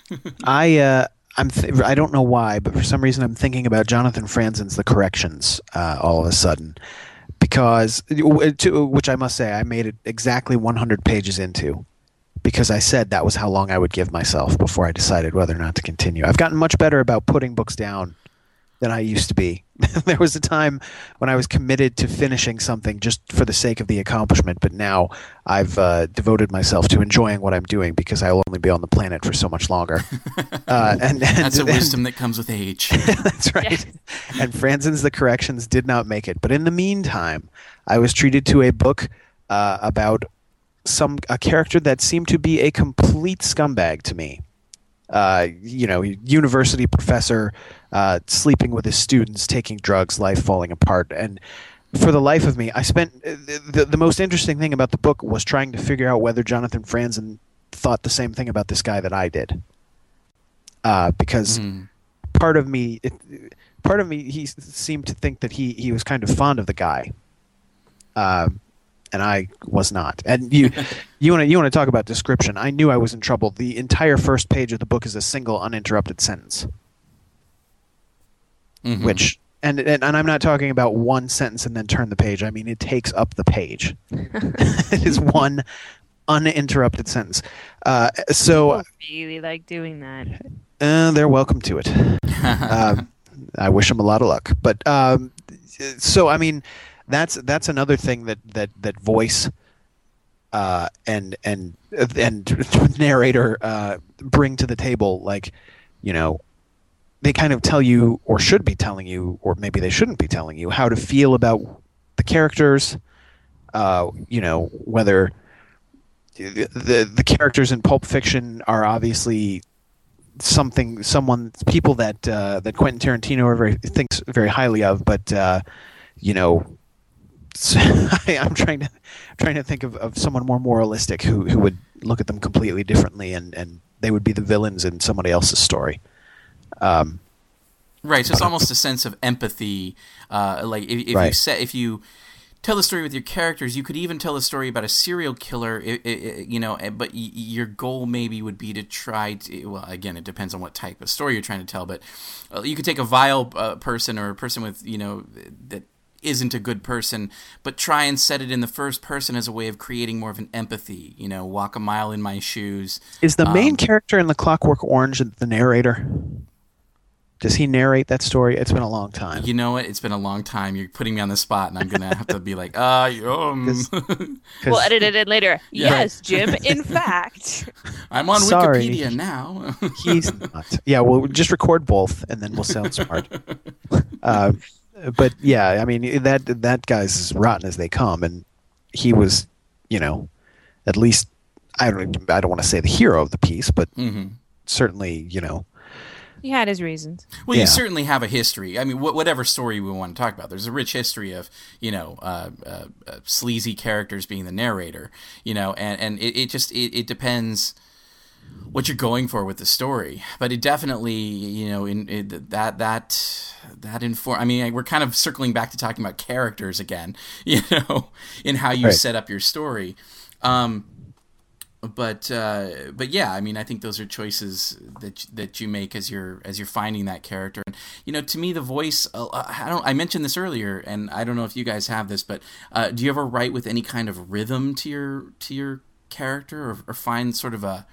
I uh, I'm th- I don't know why, but for some reason I'm thinking about Jonathan Franzen's The Corrections uh, all of a sudden, because to, which I must say I made it exactly one hundred pages into, because I said that was how long I would give myself before I decided whether or not to continue. I've gotten much better about putting books down than I used to be. There was a time when I was committed to finishing something just for the sake of the accomplishment, but now I've uh, devoted myself to enjoying what I'm doing because I'll only be on the planet for so much longer. Uh, and, and That's a and, wisdom that comes with age. That's right. Yes. And Franzen's The Corrections did not make it. But in the meantime, I was treated to a book uh, about some a character that seemed to be a complete scumbag to me. Uh, you know, university professor, uh, sleeping with his students, taking drugs, life falling apart. And for the life of me, I spent the, the most interesting thing about the book was trying to figure out whether Jonathan Franzen thought the same thing about this guy that I did. Uh, because mm. part of me, it, part of me, he seemed to think that he, he was kind of fond of the guy. Um, And I was not. And you, you want to you want to talk about description? I knew I was in trouble. The entire first page of the book is a single uninterrupted sentence, mm-hmm. which and, and and I'm not talking about one sentence and then turn the page. I mean, it takes up the page. It is one uninterrupted sentence. Uh, so I really like doing that. Uh, they're welcome to it. um, I wish them a lot of luck. But um, so I mean. That's that's another thing that that that voice uh, and and and narrator uh, bring to the table. Like, you know, they kind of tell you, or should be telling you, or maybe they shouldn't be telling you, how to feel about the characters. Uh, you know, whether the the characters in Pulp Fiction are obviously something, someone, people that uh, that Quentin Tarantino are very thinks very highly of, but uh, you know. So I, I'm trying to trying to think of, of someone more moralistic who, who would look at them completely differently, and, and they would be the villains in somebody else's story. Um, right. So it's almost a sense of empathy. Uh, like if, if right. you set, if you tell the story with your characters, you could even tell a story about a serial killer. It, it, you know, but y- your goal maybe would be to try to. Well, again, it depends on what type of story you're trying to tell. But uh, you could take a vile uh, person or a person with you know that. Isn't a good person, but try and set it in the first person as a way of creating more of an empathy, you know, walk a mile in my shoes. Is the main um, character in The Clockwork Orange the narrator? Does he narrate that story? It's been a long time. You know what? It's been a long time. You're putting me on the spot, and I'm going to have to be like, uh, um. Cause, cause, we'll edit it in later. Yeah. Yes, Jim, in fact. I'm on Sorry. Wikipedia now. He's not. Yeah, we'll just record both, and then we'll sound smart. Uh, But yeah, I mean that that guy's as rotten as they come, and he was, you know, at least I don't I don't want to say the hero of the piece, but mm-hmm. certainly, you know, he had his reasons. Well, yeah. you certainly have a history. I mean, wh- whatever story we want to talk about, there's a rich history of you know uh, uh, uh, sleazy characters being the narrator, you know, and and it, it just it, it depends what you're going for with the story, but it definitely, you know, in, in that that that inform. I mean, we're kind of circling back to talking about characters again, you know, in how you right. set up your story. Um, but uh, but yeah, I mean, I think those are choices that that you make as you're as you're finding that character. And you know, to me, the voice. Uh, I don't. I mentioned this earlier, and I don't know if you guys have this, but uh, do you ever write with any kind of rhythm to your to your character, or, or find sort of a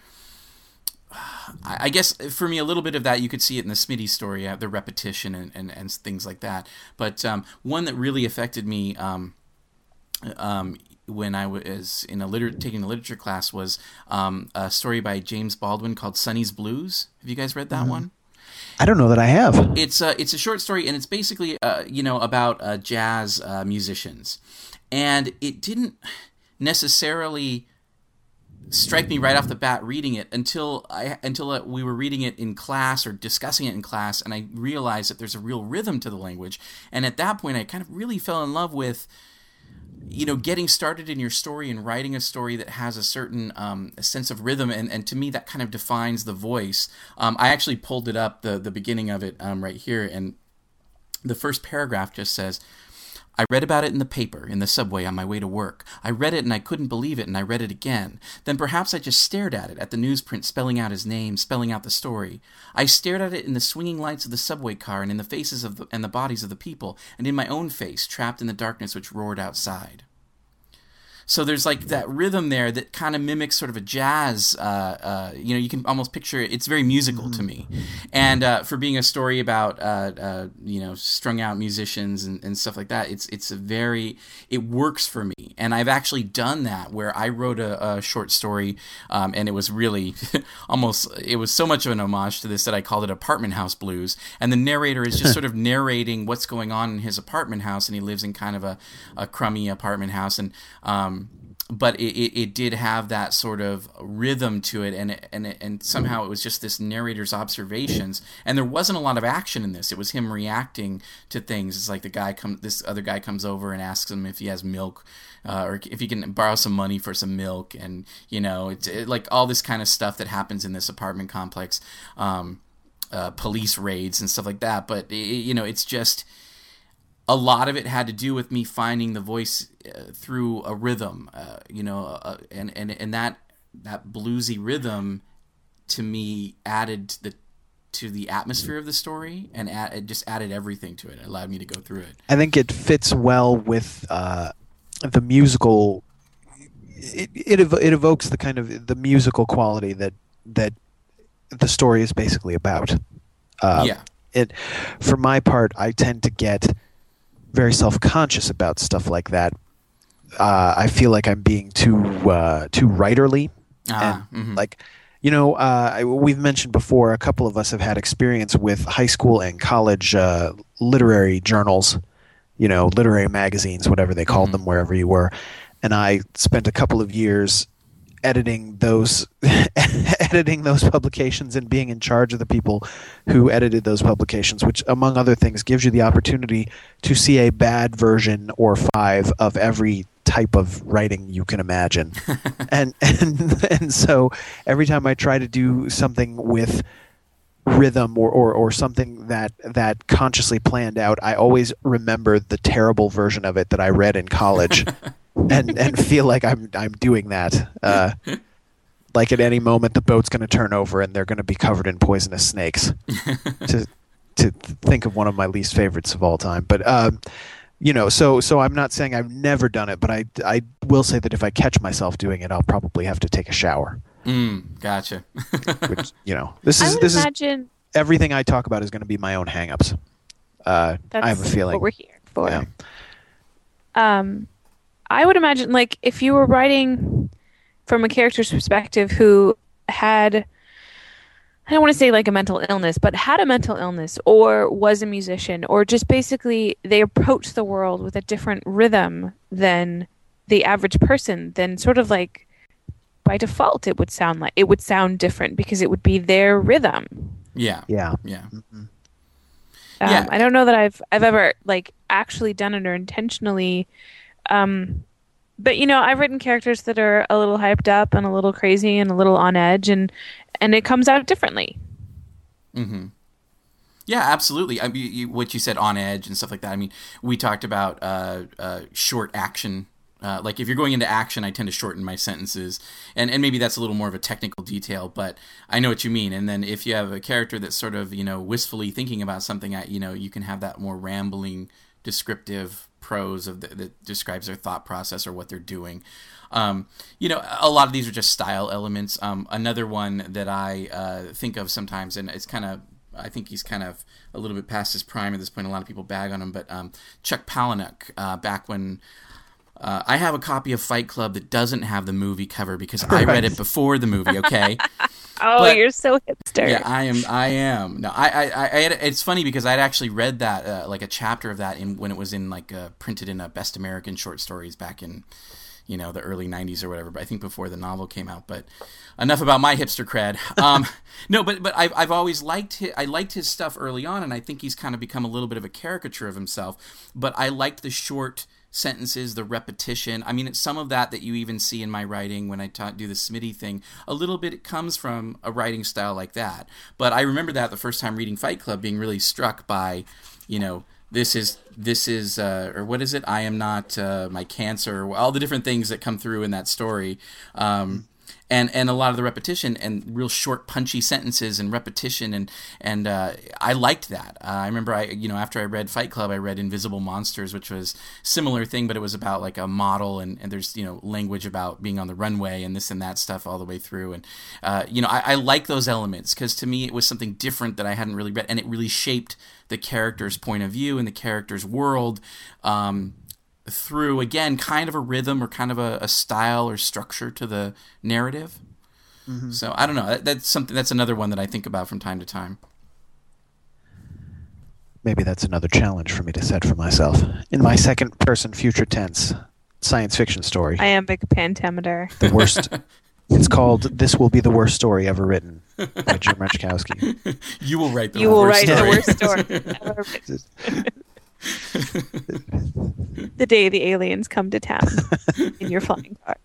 I guess for me, a little bit of that, you could see it in the Smitty story, uh, the repetition and, and, and things like that. But um, one that really affected me um, um, when I was in a liter- taking a literature class was um, a story by James Baldwin called Sonny's Blues. Have you guys read that mm-hmm. one? I don't know that I have. It's a, it's a short story, and it's basically, uh, you know, about uh, jazz uh, musicians. And it didn't necessarily strike me right off the bat reading it until I until uh, we were reading it in class or discussing it in class, and I realized that there's a real rhythm to the language. And at that point, I kind of really fell in love with, you know, getting started in your story and writing a story that has a certain um, a sense of rhythm, and, and to me that kind of defines the voice. Um, I actually pulled it up, the the beginning of it um, right here, and the first paragraph just says, I read about it in the paper, in the subway on my way to work. I read it and I couldn't believe it, and I read it again. Then perhaps I just stared at it, at the newsprint spelling out his name, spelling out the story. I stared at it in the swinging lights of the subway car and in the faces of the, and the bodies of the people, and in my own face, trapped in the darkness which roared outside. So there's like that rhythm there that kind of mimics sort of a jazz, uh, uh, you know, you can almost picture it. It's very musical to me. And uh, for being a story about, uh, uh, you know, strung out musicians and, and stuff like that, it's it's a very, it works for me. And I've actually done that where I wrote a, a short story um, and it was really almost, it was so much of an homage to this that I called it Apartment House Blues. And the narrator is just sort of narrating what's going on in his apartment house, and he lives in kind of a, a crummy apartment house. And, um, but it, it, it did have that sort of rhythm to it, and it, and it, and somehow it was just this narrator's observations, and there wasn't a lot of action in this. It was him reacting to things. It's like the guy come, this other guy comes over and asks him if he has milk, uh, or if he can borrow some money for some milk, and you know, it's it, like all this kind of stuff that happens in this apartment complex, um, uh, police raids and stuff like that. But it, you know, it's just. A lot of it had to do with me finding the voice uh, through a rhythm, uh, you know, uh, and, and, and that that bluesy rhythm to me added to the to the atmosphere of the story, and add, it just added everything to it. It allowed me to go through it. I think it fits well with uh, the musical. It, it ev- it evokes the kind of the musical quality that that the story is basically about. Uh, yeah. It, for my part, I tend to get very self-conscious about stuff like that. Uh, I feel like I'm being too uh, too writerly, Ah, and mhm. like, you know, uh, I, we've mentioned before. A couple of us have had experience with high school and college uh, literary journals, you know, literary magazines, whatever they called Mhm. them, wherever you were. And I spent a couple of years editing those editing those publications and being in charge of the people who edited those publications, which among other things gives you the opportunity to see a bad version or five of every type of writing you can imagine. and and and so every time I try to do something with rhythm or, or, or something that that consciously planned out, I always remember the terrible version of it that I read in college. and and feel like I'm I'm doing that. Uh, like at any moment the boat's going to turn over and they're going to be covered in poisonous snakes. to to think of one of my least favorites of all time. But um, you know, so so I'm not saying I've never done it, but I I will say that if I catch myself doing it, I'll probably have to take a shower. Mm, gotcha. Which, you know, this I is would this imagine is everything I talk about is going to be my own hang-ups. Uh, that's I have a feeling. what we're here for. Yeah. Um, I would imagine, like, if you were writing from a character's perspective who had, I don't want to say like a mental illness, but had a mental illness or was a musician, or just basically they approach the world with a different rhythm than the average person, then sort of like by default it would sound like it would sound different because it would be their rhythm. Yeah. Yeah. Yeah. Mm-hmm. Um, Yeah. I don't know that I've I've ever like actually done it or intentionally. Um, but you know, I've written characters that are a little hyped up and a little crazy and a little on edge, and and it comes out differently. Mm-hmm. Yeah, absolutely. I mean, you, what you said, on edge and stuff like that. I mean, we talked about uh, uh, short action. Uh, like if you're going into action, I tend to shorten my sentences, and and maybe that's a little more of a technical detail, but I know what you mean. And then if you have a character that's sort of, you know, wistfully thinking about something, you know, you can have that more rambling, descriptive prose of the, that describes their thought process or what they're doing. Um, you know, a lot of these are just style elements. Um, another one that I uh, think of sometimes, and it's kind of, I think he's kind of a little bit past his prime at this point. A lot of people bag on him, but um, Chuck Palahniuk, uh, back when uh, I have a copy of Fight Club that doesn't have the movie cover because I read it before the movie. Okay. Oh, But- you're so hipster. Yeah, I am. I am. No, I. I. I I had, it's funny because I'd actually read that, uh, like a chapter of that, in when it was in like uh, printed in a Best American Short Stories back in, you know, the early nineties or whatever. But I think before the novel came out. But enough about my hipster cred. Um, no, but but I've I've always liked his, I liked his stuff early on, and I think he's kind of become a little bit of a caricature of himself. But I liked the short sentences, the repetition. I mean, it's some of that that you even see in my writing when I ta- do the Smitty thing. A little bit it comes from a writing style like that. But I remember that the first time reading Fight Club, being really struck by, you know, this is this is uh, or what is it? I am not uh, my cancer. All the different things that come through in that story. Um, And, and a lot of the repetition and real short, punchy sentences and repetition, and and uh, I liked that. Uh, I remember, I you know, after I read Fight Club, I read Invisible Monsters, which was similar thing, but it was about like a model, and, and there's you know language about being on the runway and this and that stuff all the way through, and uh, you know I, I like those elements because to me it was something different that I hadn't really read, and it really shaped the character's point of view and the character's world. Um, through, again, kind of a rhythm or kind of a, a style or structure to the narrative. Mm-hmm. So I don't know. That, that's something. That's another one that I think about from time to time. Maybe that's another challenge for me to set for myself. In my second person future tense science fiction story. Iambic pentameter. The worst. It's called "This Will Be the Worst Story Ever Written" by Jim Renchkowski. You will write the you worst will write story. the worst story ever written. The day the aliens come to town in your flying car.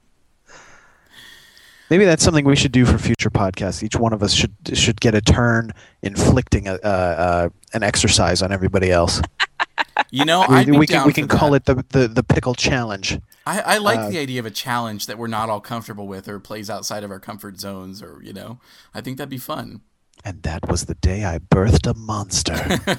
Maybe that's something we should do for future podcasts. Each one of us should should get a turn inflicting a, uh, uh, an exercise on everybody else. You know, we, I'd be we down can we for can that. call it the, the, the pickle challenge. I, I like uh, the idea of a challenge that we're not all comfortable with or plays outside of our comfort zones, or you know, I think that'd be fun. And that was the day I birthed a monster.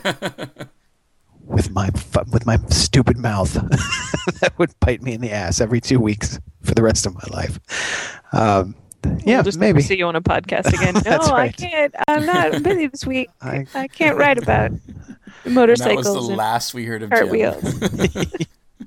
With my fu- with my stupid mouth that would bite me in the ass every two weeks for the rest of my life. Um, yeah, we'll just maybe. never see you on a podcast again. No, That's I right. can't. I'm not I'm busy this week. I- I, can't write about And that motorcycles was the and last we heard of Jim. cartwheels.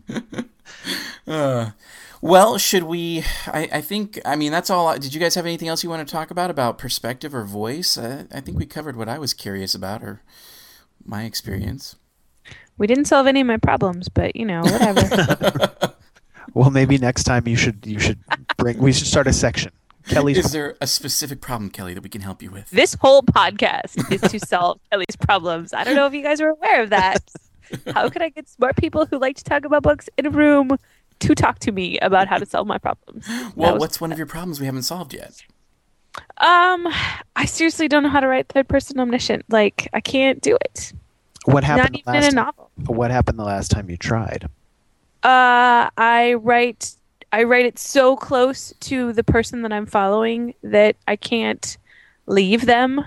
uh, well, should we? I, I think. I mean, that's all. Did you guys have anything else you want to talk about about perspective or voice? I, I think we covered what I was curious about, or my experience. We didn't solve any of my problems, but you know, whatever. Well, maybe next time you should you should bring. We should start a section. Kelly's. Is there a specific problem, Kelly, that we can help you with? This whole podcast is to solve Kelly's problems. I don't know if you guys are aware of that. How could I get smart people who like to talk about books in a room to talk to me about how to solve my problems? Well, was- what's one of your problems we haven't solved yet? Um, I seriously don't know how to write third person omniscient. Like, I can't do it. What happened? Not the even last in a time- novel. What happened the last time you tried? Uh, I write I write it so close to the person that I'm following that I can't leave them.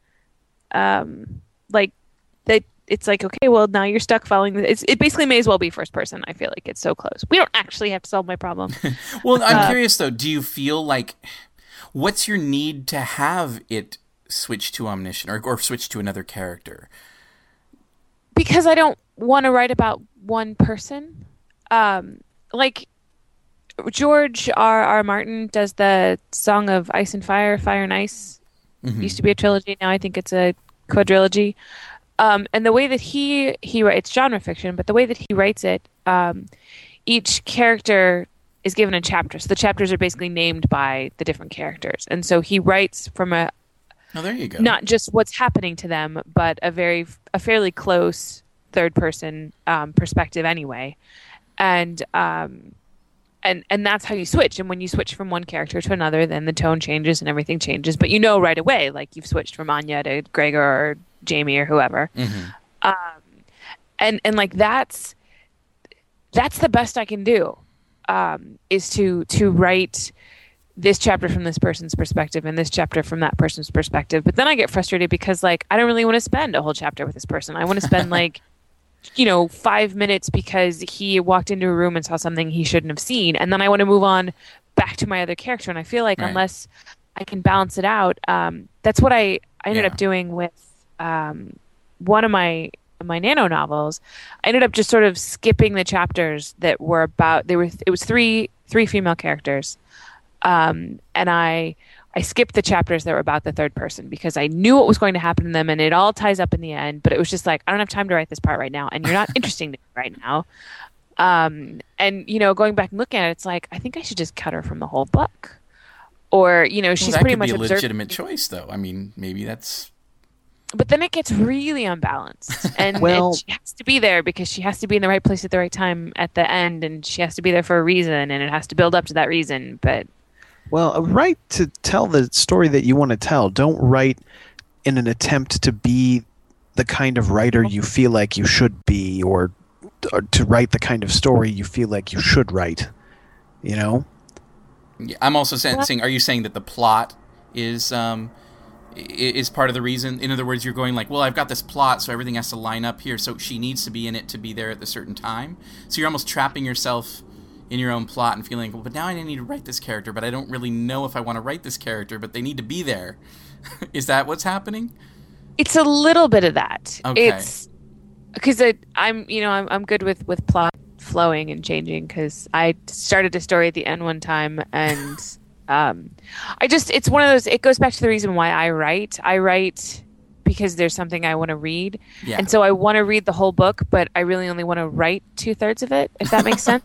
Um, like that. It's like, okay, well, now you're stuck following. The, it's, it basically may as well be first person. I feel like it's so close. We don't actually have to solve my problem. Well, I'm Uh, curious though. Do you feel like what's your need to have it switch to omniscient or, or switch to another character? Because I don't want to write about one person. Um, like George R. R. Martin does the Song of Ice and Fire, Fire and Ice. Mhm. Used to be a trilogy. Now I think it's a quadrilogy. Um, and the way that he he writes genre fiction, but the way that he writes it, um, each character is given a chapter. So the chapters are basically named by the different characters, and so he writes from a Oh, there you go. not just what's happening to them, but a very a fairly close third person um, perspective anyway, and um, and and that's how you switch. And when you switch from one character to another, then the tone changes and everything changes. But you know right away, like you've switched from Anya to Gregor or Jamie or whoever, Mhm. um, and and like that's that's the best I can do, um, is to to write this chapter from this person's perspective and this chapter from that person's perspective. But then I get frustrated because like I don't really want to spend a whole chapter with this person. I want to spend like you know five minutes because he walked into a room and saw something he shouldn't have seen, and then I want to move on back to my other character. And I feel like Right. unless I can balance it out, um, that's what I I ended Yeah. up doing with um, one of my my nano novels, I ended up just sort of skipping the chapters that were about. There were it was three three female characters, um, and I I skipped the chapters that were about the third person because I knew what was going to happen to them, and it all ties up in the end. But it was just like, I don't have time to write this part right now, and you're not interesting to me right now. Um, and you know, going back and looking at it, it's like I think I should just cut her from the whole book. Or, you know, she's well, that pretty could much be a observed. legitimate choice, though. I mean, maybe that's. But then it gets really unbalanced, and, Well, and she has to be there because she has to be in the right place at the right time at the end, and she has to be there for a reason, and it has to build up to that reason. But well, write to tell the story that you want to tell. Don't write in an attempt to be the kind of writer you feel like you should be, or, or to write the kind of story you feel like you should write. You know. Yeah, I'm also saying, saying, are you saying that the plot is um, is part of the reason? In other words, you're going like, well, I've got this plot, so everything has to line up here, so she needs to be in it to be there at a certain time. So you're almost trapping yourself in your own plot and feeling, well, but now I need to write this character, but I don't really know if I want to write this character, but they need to be there. Is that what's happening? it's a little bit of that. Okay. It's because I'm, you know, I'm I'm good with with plot flowing and changing because I started a story at the end one time and um, I just it's one of those. It goes back to the reason why I write. I write because there's something I want to read, Yeah. and so I want to read the whole book, but I really only want to write two thirds of it. If that makes sense.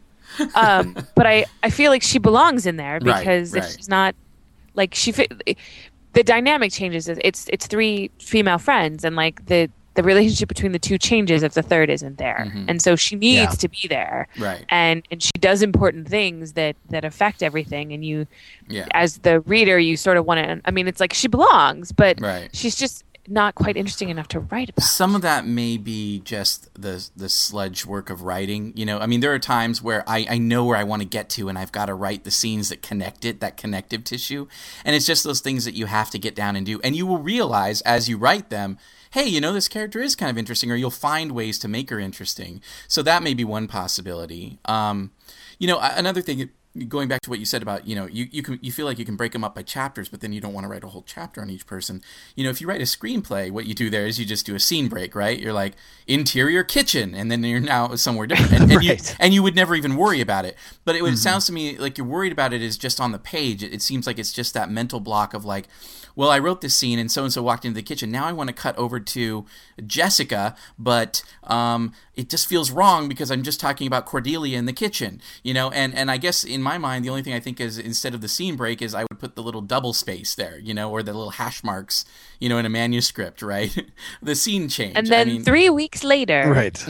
um, but I I feel like she belongs in there Right, because right. if she's not like she fit, the dynamic changes. It's it's three female friends and like the. The relationship between the two changes if the third isn't there. Mhm. And so she needs Yeah. to be there. Right. And and she does important things that, that affect everything. And you, Yeah. as the reader, you sort of want to, I mean, it's like she belongs, but Right. she's just not quite interesting enough to write about. Some of that may be just the the sludge work of writing. You know, I mean, there are times where I, I know where I want to get to, and I've got to write the scenes that connect it, that connective tissue. And it's just those things that you have to get down and do. And you will realize as you write them, hey, you know, this character is kind of interesting, or you'll find ways to make her interesting. So that may be one possibility. Um, you know, another thing, going back to what you said about, you know, you, you can you feel like you can break them up by chapters, but then you don't want to write a whole chapter on each person. You know, if you write a screenplay, what you do there is you just do a scene break, right? You're like, interior kitchen, and then you're now somewhere different. And, and, Right. you, and you would never even worry about it. But it, mm-hmm. it sounds to me like you're worried about it is just on the page. It, it seems like it's just that mental block of like, well, I wrote this scene and so-and-so walked into the kitchen. Now I want to cut over to Jessica, but um, it just feels wrong because I'm just talking about Cordelia in the kitchen, you know? And, and I guess in my mind, the only thing I think is instead of the scene break is I would put the little double space there, you know, or the little hash marks, you know, in a manuscript, right? The scene change. And then I mean, three weeks later, Right.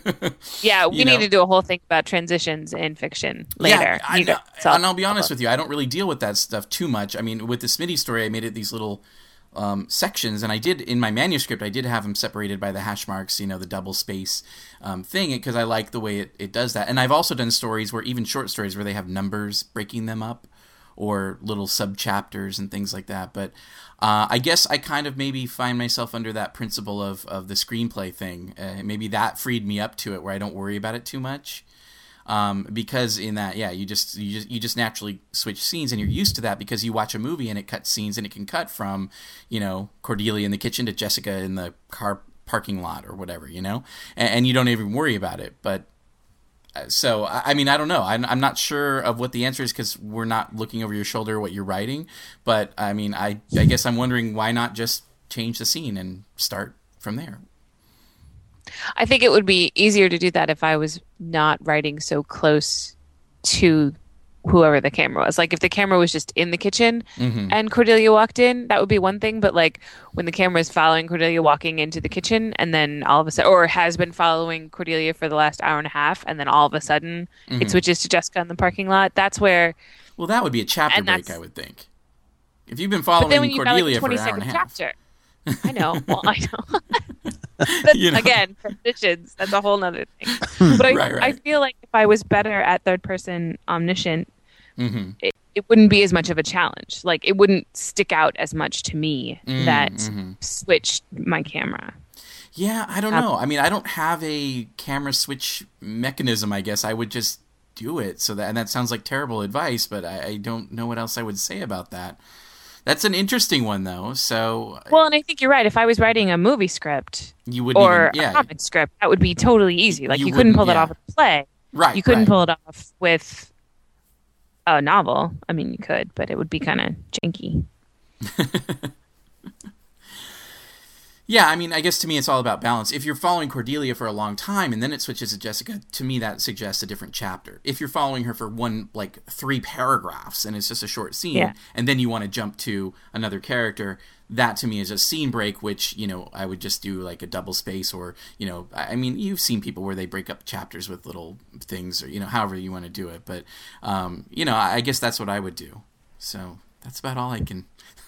yeah, we You need know. to do a whole thing about transitions in fiction later. Yeah, I, You know, guys saw- and I'll be honest with you, I don't really deal with that stuff too much. I mean, with the Smitty story, I made it these little um, sections, and I did, in my manuscript, I did have them separated by the hash marks, you know, the double space um, thing, because I like the way it, it does that. And I've also done stories where, even short stories, where they have numbers breaking them up, or little sub-chapters and things like that. But uh, I guess I kind of maybe find myself under that principle of, of the screenplay thing. Uh, maybe that freed me up to it, where I don't worry about it too much. Um, because in that, yeah, you just you just you just naturally switch scenes, and you're used to that because you watch a movie and it cuts scenes, and it can cut from, you know, Cordelia in the kitchen to Jessica in the car parking lot or whatever, you know, and, and you don't even worry about it. But uh, so I, I mean, I don't know. I'm I'm not sure of what the answer is because we're not looking over your shoulder at what you're writing. But I mean, I I guess I'm wondering why not just change the scene and start from there. I think it would be easier to do that if I was not writing so close to whoever the camera was. Like if the camera was just in the kitchen Mm-hmm. and Cordelia walked in, that would be one thing. But like when the camera is following Cordelia walking into the kitchen and then all of a sudden, or has been following Cordelia for the last hour and a half, and then all of a sudden Mm-hmm. it switches to Jessica in the parking lot. That's where. Well, that would be a chapter And break, that's- I would think. If you've been But following then when you've got like Cordelia a for twenty an hour and second a half. chapter. I know. Well, I know. That's, You know. Again, transitions. That's a whole nother thing. But I, Right, right. I feel like if I was better at third person omniscient, Mm-hmm. it, it wouldn't be as much of a challenge. Like it wouldn't stick out as much to me Mm, that mhm. switched my camera. Yeah, I don't Have- know. I mean, I don't have a camera switch mechanism, I guess. I would just do it. So that, and that sounds like terrible advice, but I, I don't know what else I would say about that. That's an interesting one, though. So, well, and I think you're right. If I was writing a movie script you wouldn't or even, yeah. a comic script, that would be totally easy. Like You you, couldn't wouldn't- pull that yeah. off with a play. Right. You couldn't right. pull it off with a novel. I mean, you could, but it would be kind of janky. Yeah, I mean, I guess to me it's all about balance. If you're following Cordelia for a long time and then it switches to Jessica, to me that suggests a different chapter. If you're following her for one, like, three paragraphs and it's just a short scene, Yeah. and then you want to jump to another character, that to me is a scene break, which, you know, I would just do like a double space or, you know, I I mean, you've seen people where they break up chapters with little things or, you know, however you want to do it. But, um, you know, I guess that's what I would do. So that's about all I can...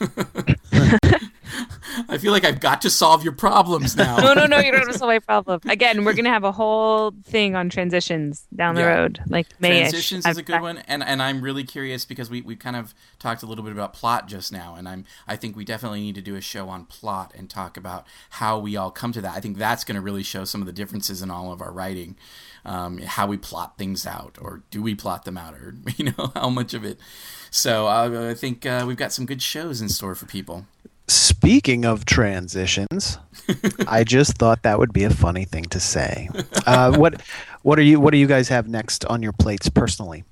I feel like I've got to solve your problems now. No, no, no, you don't have to solve my problem. Again, we're going to have a whole thing on transitions down the Yeah. road, like May-ish. Transitions is a good one, and and I'm really curious because we we kind of talked a little bit about plot just now, and I'm I think we definitely need to do a show on plot and talk about how we all come to that. I think that's going to really show some of the differences in all of our writing, um, how we plot things out, or do we plot them out, or you know how much of it. So uh, I think uh, we've got some good shows in store for people. Speaking of transitions, I just thought that would be a funny thing to say. Uh, what what are you what do you guys have next on your plates personally?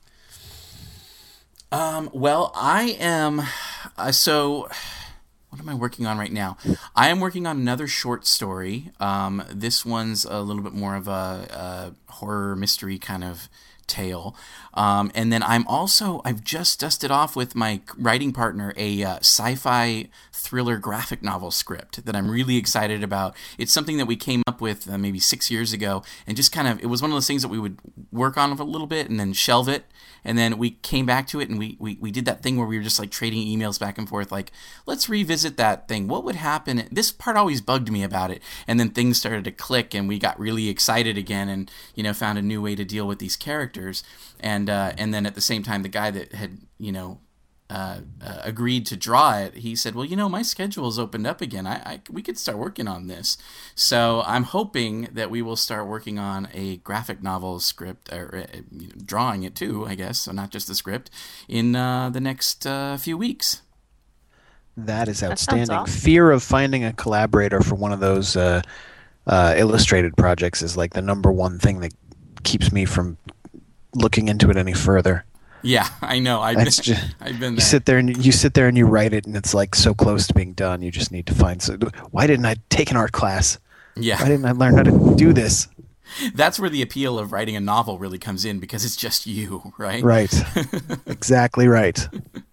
Um, well, I am. Uh, so, what am I working on right now? I am working on another short story. Um, this one's a little bit more of a, a horror mystery kind of tale. Um, and then I'm also, I've just dusted off with my writing partner a uh, sci-fi thriller graphic novel script that I'm really excited about. It's something that we came up with uh, maybe six years ago and just kind of, it was one of those things that we would work on for a little bit and then shelve it. And then we came back to it and we, we, we did that thing where we were just like trading emails back and forth, like, let's revisit that thing. What would happen? This part always bugged me about it. And then things started to click and we got really excited again and, you know, found a new way to deal with these characters. And, uh, and then at the same time, the guy that had, you know, uh, uh, agreed to draw it, he said, well, you know, my schedule's opened up again. I, I we could start working on this. So I'm hoping that we will start working on a graphic novel script, or uh, you know, drawing it too, I guess, so not just the script, in uh, the next uh, few weeks. That is sounds outstanding. awesome. Fear of finding a collaborator for one of those uh, uh, illustrated projects is like the number one thing that keeps me from looking into it any further. Yeah, I know. I've That's been, just- I've been You there. sit there and you sit there and you write it, and it's like so close to being done. You just need to find. So, why didn't I take an art class? Why Yeah, didn't I learn how to do this? that's where the appeal of writing a novel really comes in because it's just you, right? Right, exactly right.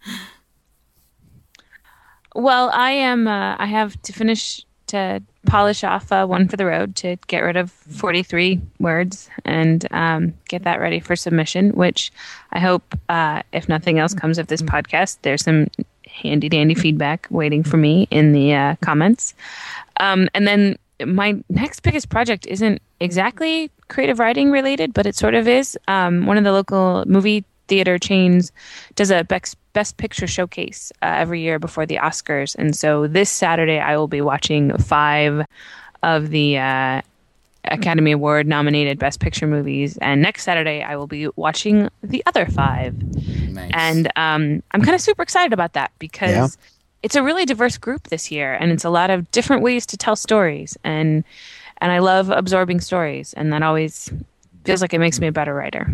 Well, I am. Uh, I have to finish to polish off uh, One for the Road to get rid of forty-three words and um, get that ready for submission. Which I hope, uh, if nothing else comes of this podcast, there's some handy dandy feedback waiting for me in the uh, comments. Um, and then my next biggest project isn't exactly creative writing related, but it sort of is. Um, one of the local movie theater chains does a best, best picture showcase uh, every year before the Oscars. And so this Saturday, I will be watching five of the uh, Academy Award nominated Best Picture movies. And next Saturday, I will be watching the other five. Nice. And um, I'm kind of super excited about that because Yeah. it's a really diverse group this year, and it's a lot of different ways to tell stories. And and I love absorbing stories, and that always feels like it makes me a better writer.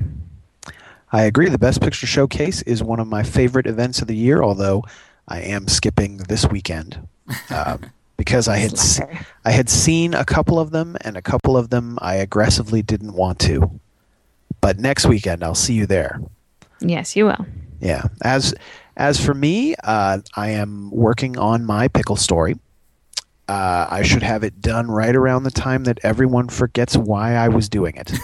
I agree. The Best Picture Showcase is one of my favorite events of the year, although I am skipping this weekend uh, because I had s- Slacker. I had seen a couple of them, and a couple of them I aggressively didn't want to. But next weekend, I'll see you there. Yes, you will. Yeah. As as for me, uh, I am working on my pickle story. Uh, I should have it done right around the time that everyone forgets why I was doing it.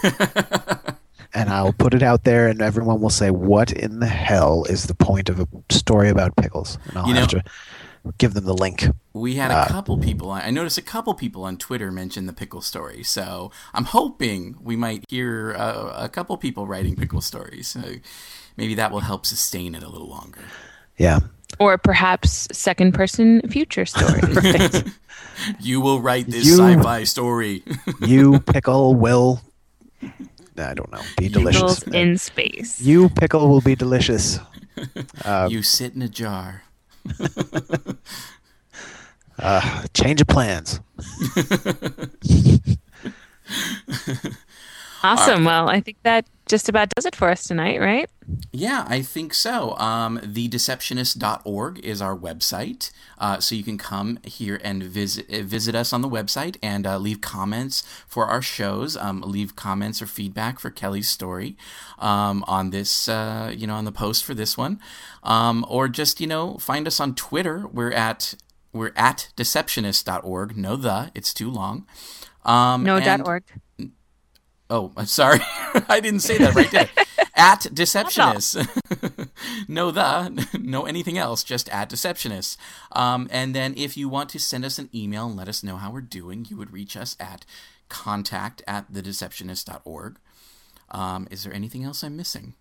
And I'll put it out there, and everyone will say, what in the hell is the point of a story about pickles? And I'll You have know- to give them the link. We had Uh, a couple people. I noticed a couple people on Twitter mention the pickle story. So I'm hoping we might hear uh, a couple people writing pickle stories. So maybe that will help sustain it a little longer. Yeah. Or perhaps second person future stories. You will write this You- sci-fi story. You pickle will, I don't know, be delicious. Pickles in space. You pickle will be delicious. you sit in a jar. uh, change of plans. Awesome. Well, I think that just about does it for us tonight, right? Yeah, I think so. Um, the deceptionist dot org is our website, uh, so you can come here and visit visit us on the website and uh, leave comments for our shows. Um, leave comments or feedback for Kelly's story um, on this, uh, you know, on the post for this one, um, or just you know find us on Twitter. We're at we're at deceptionist dot org. No, the it's too long. Um, no and, dot org. Oh, I'm sorry. I didn't say that right there. At Deceptionists. No the, no anything else, just at Deceptionists. Um, and then if you want to send us an email and let us know how we're doing, you would reach us at contact at the deceptionist dot org. Um, is there anything else I'm missing?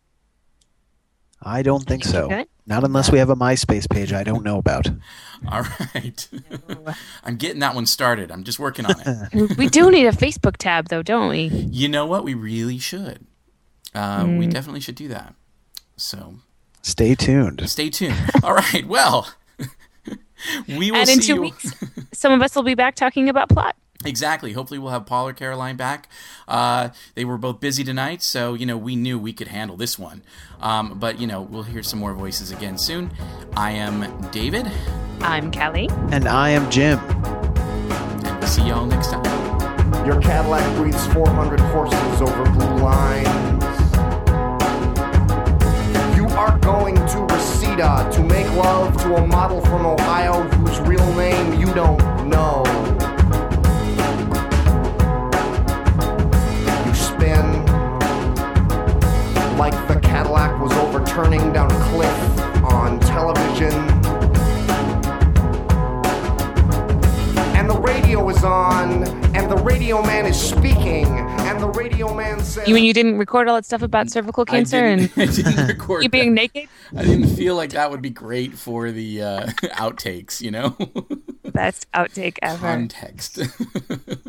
I don't think so. Okay. Not unless we have a MySpace page I don't know about. All right. I'm getting that one started. I'm just working on it. We do need a Facebook tab, though, don't we? You know what? We really should. Uh, mm. We definitely should do that. So stay tuned. Stay tuned. All right. Well, we will and in see two you. weeks, some of us will be back talking about plot. Exactly. Hopefully we'll have Paul or Caroline back. Uh, they were both busy tonight, so, you know, we knew we could handle this one. Um, but, you know, we'll hear some more voices again soon. I am David. I'm Kelly. And I am Jim. And we'll see y'all next time. Your Cadillac breathes four hundred horses over blue lines. You are going to Reseda to make love to a model from Ohio whose real name you don't know. Like the Cadillac was overturning down a cliff on television. And the radio is on, and the radio man is speaking, and the radio man says... You mean you didn't record all that stuff about cervical cancer I and I didn't record you being that. naked? I didn't feel like that would be great for the uh, outtakes, you know? Best outtake ever. Context.